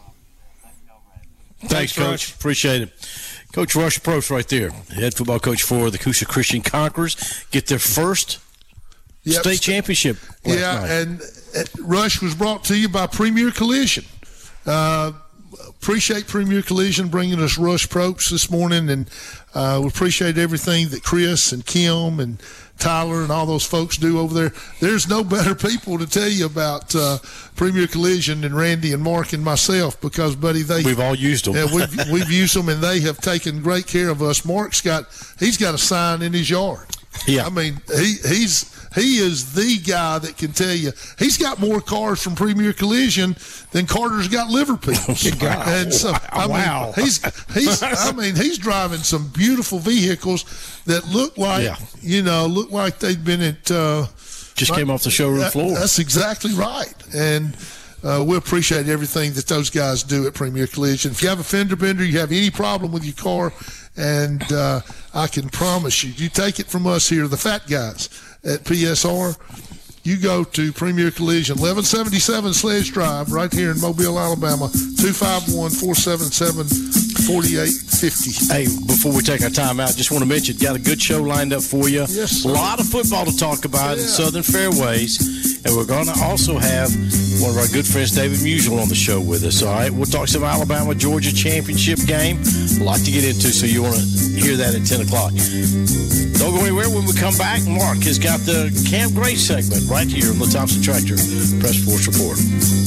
Thanks, Thanks, Coach. Rush. Appreciate it. Coach Rush Probst right there, head football coach for the Coosa Christian Conquerors, get their first Yep. state championship last Yeah, night. and uh, Rush was brought to you by Premier Collision. Uh, appreciate Premier Collision bringing us Rush Probst this morning, and uh, we appreciate everything that Chris and Kim and Tyler and all those folks do over there. There's no better people to tell you about uh, Premier Collision than Randy and Mark and myself because, buddy, they We've all used them. Yeah, we've, we've used them, and they have taken great care of us. Mark's got he's got a sign in his yard. Yeah. I mean, he he's he is the guy that can tell you he's got more cars from Premier Collision than Carter's got Liverpool. And so I mean, Wow. he's he's I mean he's driving some beautiful vehicles that look like Yeah. you know look like they've been at uh, Just came off the showroom that- floor. That's exactly right, and. Uh, we appreciate everything that those guys do at Premier Collision. If you have a fender bender, you have any problem with your car, and uh, I can promise you, you take it from us here, the fat guys at P S R, you go to Premier Collision, eleven seventy-seven Sledge Drive, right here in Mobile, Alabama, two five one, four seven seven, four eight five zero. Hey, before we take our time out, just want to mention, got a good show lined up for you. Yes, a sir. lot of football to talk about in Yeah. Southern Fairways. And we're going to also have one of our good friends, David Musial, on the show with us. All right, we'll talk some Alabama-Georgia championship game. A lot to get into, so you want to hear that at ten o'clock. Don't go anywhere. When we come back, Mark has got the Camp Grace segment right here on the Thompson Tractor Press Force Report.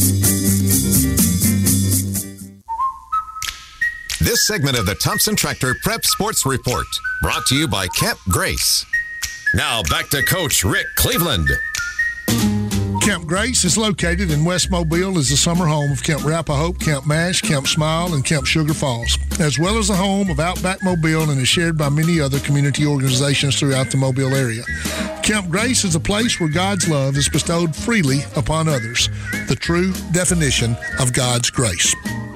This segment of the Thompson Tractor Prep Sports Report brought to you by Camp Grace. Now back to Coach Rick Cleveland. Camp Grace is located in West Mobile, is the summer home of Camp Rappahope, Camp Mash, Camp Smile, and Camp Sugar Falls, as well as the home of Outback Mobile and is shared by many other community organizations throughout the Mobile area. Camp Grace is a place where God's love is bestowed freely upon others, the true definition of God's grace.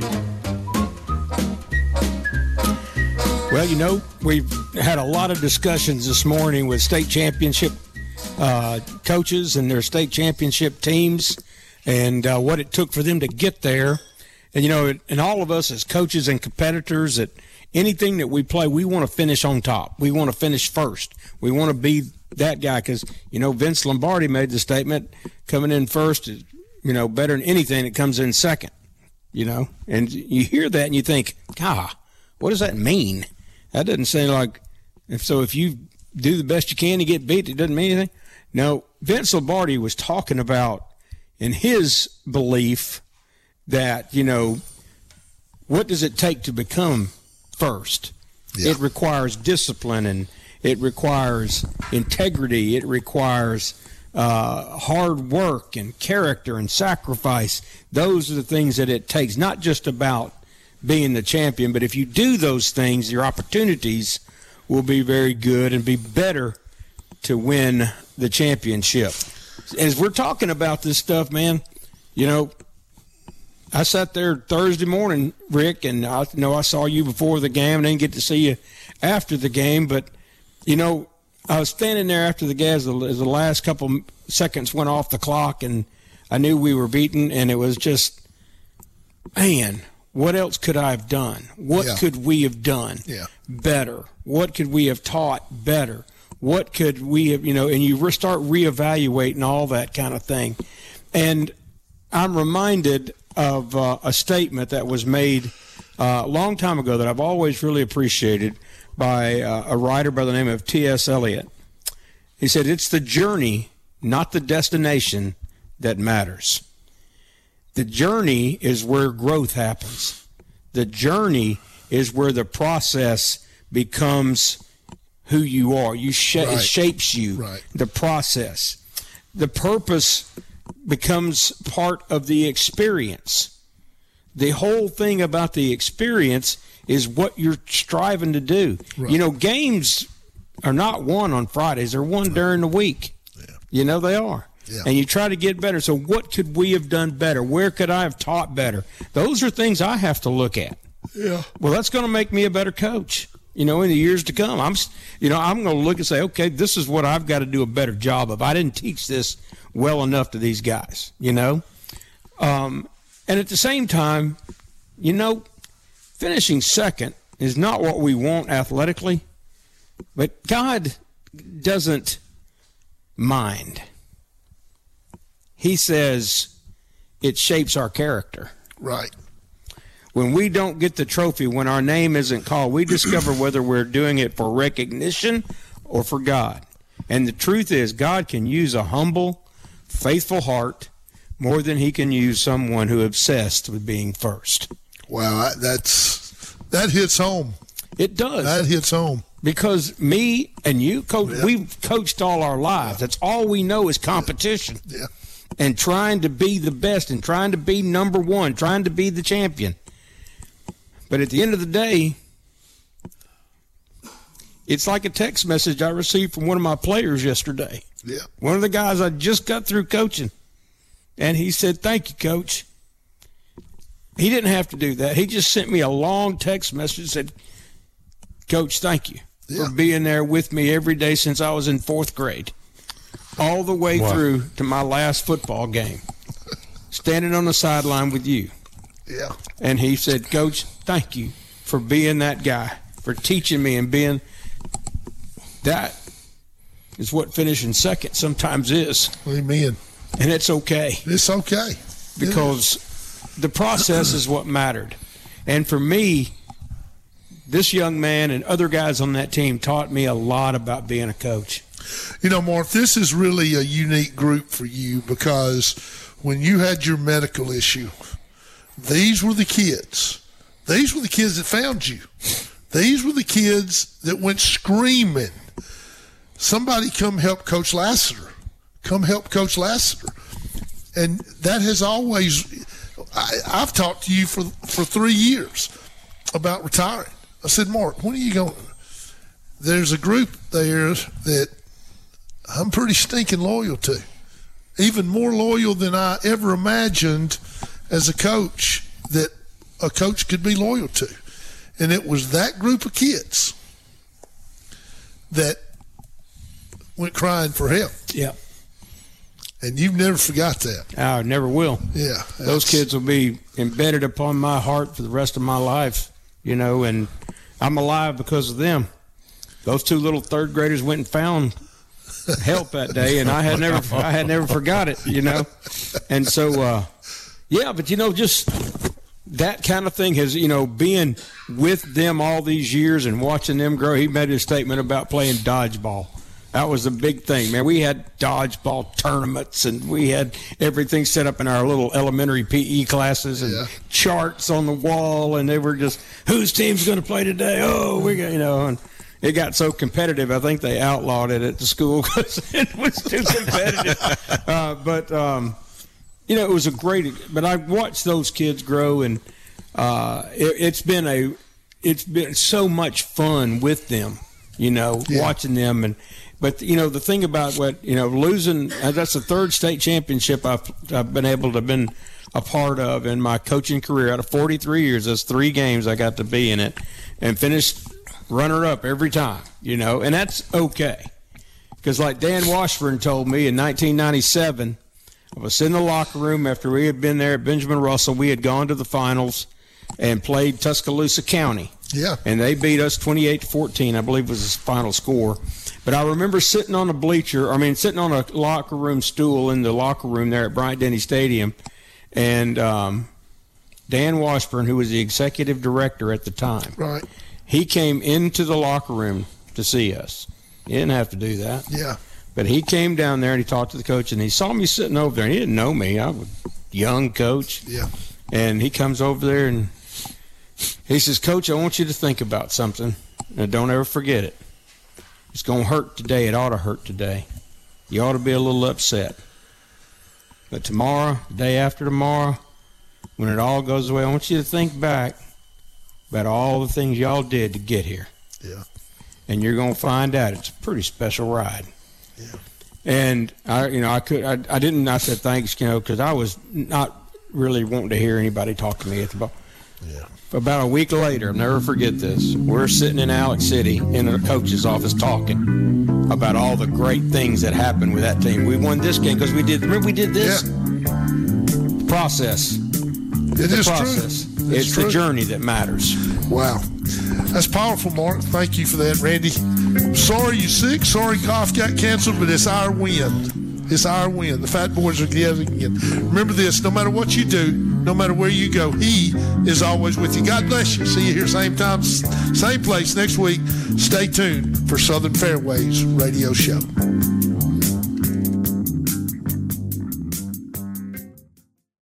Well, you know, we've had a lot of discussions this morning with state championship uh, coaches and their state championship teams and uh, what it took for them to get there. And, you know, and all of us as coaches and competitors, that anything that we play, we want to finish on top. We want to finish first. We want to be that guy because, you know, Vince Lombardi made the statement, coming in first is, you know, better than anything that comes in second, you know. And you hear that and you think, God, what does that mean? That doesn't seem like if so if you do the best you can to get beat, it doesn't mean anything. No, Vince Lombardi was talking about in his belief that, you know, what does it take to become first? Yeah. It requires discipline and it requires integrity. It requires uh, hard work and character and sacrifice. Those are the things that it takes, not just about being the champion, but if you do those things, your opportunities will be very good and be better to win the championship. As we're talking about this stuff, man, you know, I sat there Thursday morning, Rick, and I know I saw you before the game. I didn't get to see you after the game, but, you know, I was standing there after the game as the, as the last couple seconds went off the clock, and I knew we were beaten, and it was just, man, what else could I have done? What Yeah. could we have done Yeah. better? What could we have taught better? What could we have, you know, and you re- start reevaluating all that kind of thing. And I'm reminded of uh, a statement that was made uh, a long time ago that I've always really appreciated by uh, a writer by the name of T S Eliot. He said, "It's the journey, not the destination, that matters." The journey is where growth happens. The journey is where the process becomes who you are. You sh- right. It shapes you, right. the process. The purpose becomes part of the experience. The whole thing about the experience is what you're striving to do. Right. You know, games are not won on Fridays. They're won during the week. Yeah. You know they are. Yeah. And you try to get better. So what could we have done better? Where could I have taught better? Those are things I have to look at. Yeah. Well, that's going to make me a better coach, you know, in the years to come. I'm, you know, I'm going to look and say, okay, this is what I've got to do a better job of. I didn't teach this well enough to these guys, you know. Um, and at the same time, you know, finishing second is not what we want athletically, but God doesn't mind. He says it shapes our character. Right. When we don't get the trophy, when our name isn't called, we discover whether we're doing it for recognition or for God. And the truth is, God can use a humble, faithful heart more than he can use someone who obsessed with being first. Wow, that's that hits home. It does. That hits home. Because me and you, coach, Yeah. we've coached all our lives. That's all we know is competition. Yeah. And trying to be the best and trying to be number one, trying to be the champion. But at the end of the day, it's like a text message I received from one of my players yesterday. Yeah. One of the guys I just got through coaching. And he said, "Thank you, Coach." He didn't have to do that. He just sent me a long text message and said, "Coach, thank you Yeah. for being there with me every day since I was in fourth grade. All the way Wow. through to my last football game. Standing on the sideline with you." Yeah. And he said, "Coach, thank you for being that guy, for teaching me and being that is what finishing second sometimes is." Amen. And it's okay. It's okay. Because the process is what mattered. And for me, this young man and other guys on that team taught me a lot about being a coach. You know, Mark, this is really a unique group for you because when you had your medical issue, these were the kids. These were the kids that found you. These were the kids that went screaming, "Somebody come help Coach Lassiter. Come help Coach Lassiter." And that has always, I, I've talked to you for, for three years about retiring. I said, "Mark, when are you going?" There's a group there that I'm pretty stinking loyal to, even more loyal than I ever imagined as a coach that a coach could be loyal to. And it was that group of kids that went crying for help. Yeah. And you've never forgot that. I never will. Yeah. Those kids will be embedded upon my heart for the rest of my life, you know, and I'm alive because of them. Those two little third graders went and found help that day, and I had never, I had never forgot it, you know. And so, uh, yeah, but you know, just that kind of thing has, you know, being with them all these years and watching them grow. He made a statement about playing dodgeball. That was a big thing, man. We had dodgeball tournaments, and we had everything set up in our little elementary P E classes, and Yeah. charts on the wall, and they were just, whose team's going to play today? Oh, we got, you know, and it got so competitive, I think they outlawed it at the school because it was too competitive. uh, but, um, you know, it was a great, but I watched those kids grow, and uh, it, it's been a, it's been so much fun with them, you know, Yeah. watching them. And, but, you know, the thing about what, you know, losing, uh, that's the third state championship I've, I've been able to have been a part of in my coaching career. Out of forty-three years, that's three games I got to be in it and finished runner-up every time, you know, and that's okay. Because like Dan Washburn told me in nineteen ninety-seven, I was in the locker room after we had been there at Benjamin Russell. We had gone to the finals and played Tuscaloosa County. Yeah. And they beat us twenty-eight to fourteen, I believe was his final score. But I remember sitting on a bleacher, I mean, sitting on a locker room stool in the locker room there at Bryant Denny Stadium, And um, Dan Washburn, who was the executive director at the time, right? He came into the locker room to see us. He didn't have to do that. Yeah. But he came down there and he talked to the coach, and he saw me sitting over there. And he didn't know me. I was a young coach. Yeah. And he comes over there and he says, Coach, I want you to think about something. And don't ever forget it. It's going to hurt today. It ought to hurt today. You ought to be a little upset. But tomorrow, the day after tomorrow, when it all goes away, I want you to think back about all the things y'all did to get here. Yeah. And you're going to find out it's a pretty special ride. Yeah. And I, you know, I could, I, I didn't. I said thanks, you know, because I was not really wanting to hear anybody talk to me at the ball. Yeah. About a week later, I'll never forget this. We're sitting in Alex City in the coach's office talking about all the great things that happened with that team. We won this game because we did. Remember, we did this yeah. process. It the is process. true. It's, it's true. the journey that matters. Wow. That's powerful, Mark. Thank you for that, Randy. Sorry you're sick. Sorry golf got canceled, but it's our win. It's our win. The Fat Boys are together again. Remember this, no matter what you do, no matter where you go, he is always with you. God bless you. See you here same time, same place next week. Stay tuned for Southern Fairways Radio Show.